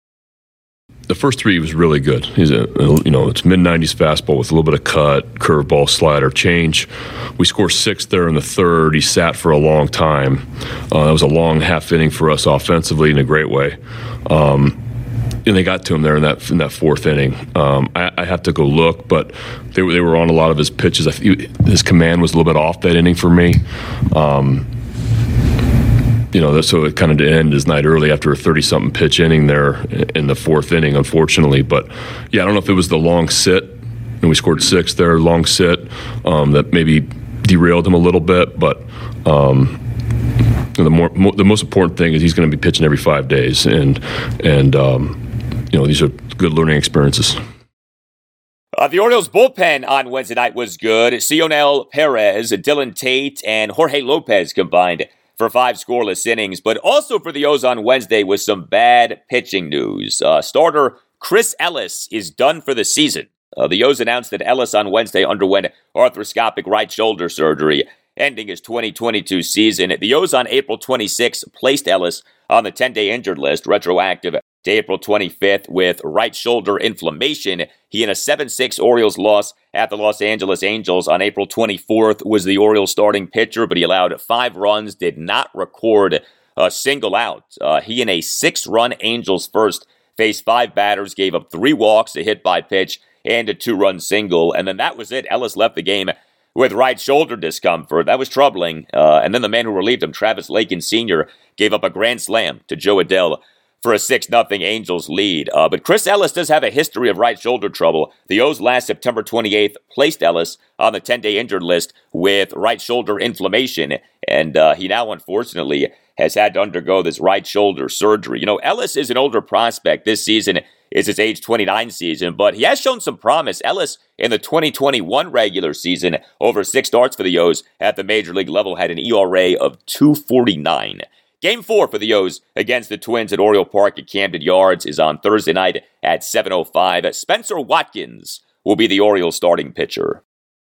The first three was really good. He's a, you know, it's mid nineties fastball with a little bit of cut, curveball, slider, change. We scored six there in the third. He sat for a long time. Uh, that was a long half inning for us offensively in a great way. Um, and they got to him there in that in that fourth inning. Um, I, I have to go look, but they were they were on a lot of his pitches. I th- his command was a little bit off that inning for me. Um, You know, so it kind of ended his night early after a thirty-something pitch inning there in the fourth inning, unfortunately. But, yeah, I don't know if it was the long sit, and we scored six there, long sit, um, that maybe derailed him a little bit. But um, the more, mo- the most important thing is he's going to be pitching every five days. And, and um, you know, these are good learning experiences. Uh, the Orioles' bullpen on Wednesday night was good. Cionel Perez, Dylan Tate, and Jorge Lopez combined for five scoreless innings, but also for the O's on Wednesday was some bad pitching news. Uh, starter Chris Ellis is done for the season. Uh, the O's announced that Ellis on Wednesday underwent arthroscopic right shoulder surgery, ending his twenty twenty-two season. The O's on April twenty-sixth placed Ellis on the ten-day injured list, retroactive to April twenty-fifth, with right shoulder inflammation. He, in a seven six Orioles loss at the Los Angeles Angels on April twenty-fourth, was the Orioles starting pitcher, but he allowed five runs, did not record a single out. Uh, he in a six-run Angels first faced five batters, gave up three walks, a hit by pitch, and a two-run single. And then that was it. Ellis left the game with right shoulder discomfort. That was troubling. Uh, and then the man who relieved him, Travis Lakin Senior, gave up a grand slam to Joe Adell for a six nothing Angels lead. Uh, but Chris Ellis does have a history of right shoulder trouble. The O's last September twenty-eighth placed Ellis on the ten-day injured list with right shoulder inflammation. And uh, he now, unfortunately, has had to undergo this right shoulder surgery. You know, Ellis is an older prospect. This season is his age twenty-nine season, but he has shown some promise. Ellis, in the twenty twenty-one regular season, over six starts for the O's at the major league level, had an E R A of two forty-nine. Game four for the O's against the Twins at Oriole Park at Camden Yards is on Thursday night at seven oh five. Spencer Watkins will be the Orioles starting pitcher.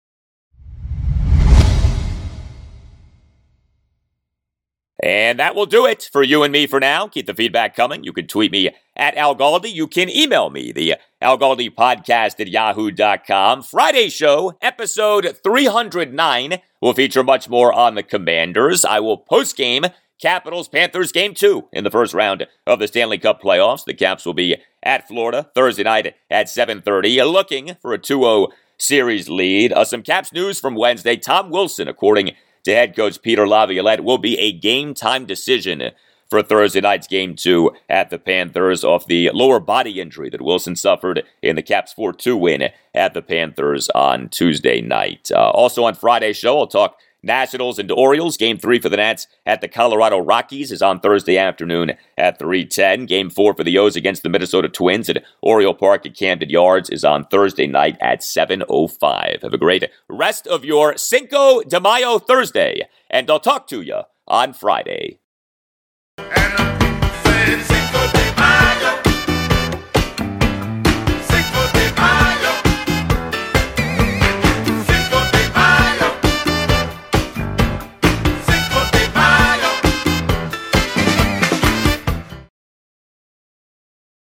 And that will do it for you and me for now. Keep the feedback coming. You can tweet me at Al Galdi. You can email me, the Al Galdi podcast at yahoo dot com. Friday show, episode three hundred nine, will feature much more on the Commanders. I will post-game Capitals-Panthers game two in the first round of the Stanley Cup playoffs. The Caps will be at Florida Thursday night at seven thirty, looking for a two oh series lead. Uh, some Caps news from Wednesday. Tom Wilson, according to head coach Peter Laviolette, will be a game-time decision for Thursday night's game two at the Panthers off the lower body injury that Wilson suffered in the Caps four two win at the Panthers on Tuesday night. Uh, also on Friday's show, I'll talk Nationals and Orioles. Game three for the Nats at the Colorado Rockies is on Thursday afternoon at three ten. Game four for the O's against the Minnesota Twins at Oriole Park at Camden Yards is on Thursday night at seven oh five. Have a great rest of your Cinco de Mayo Thursday, and I'll talk to you on Friday.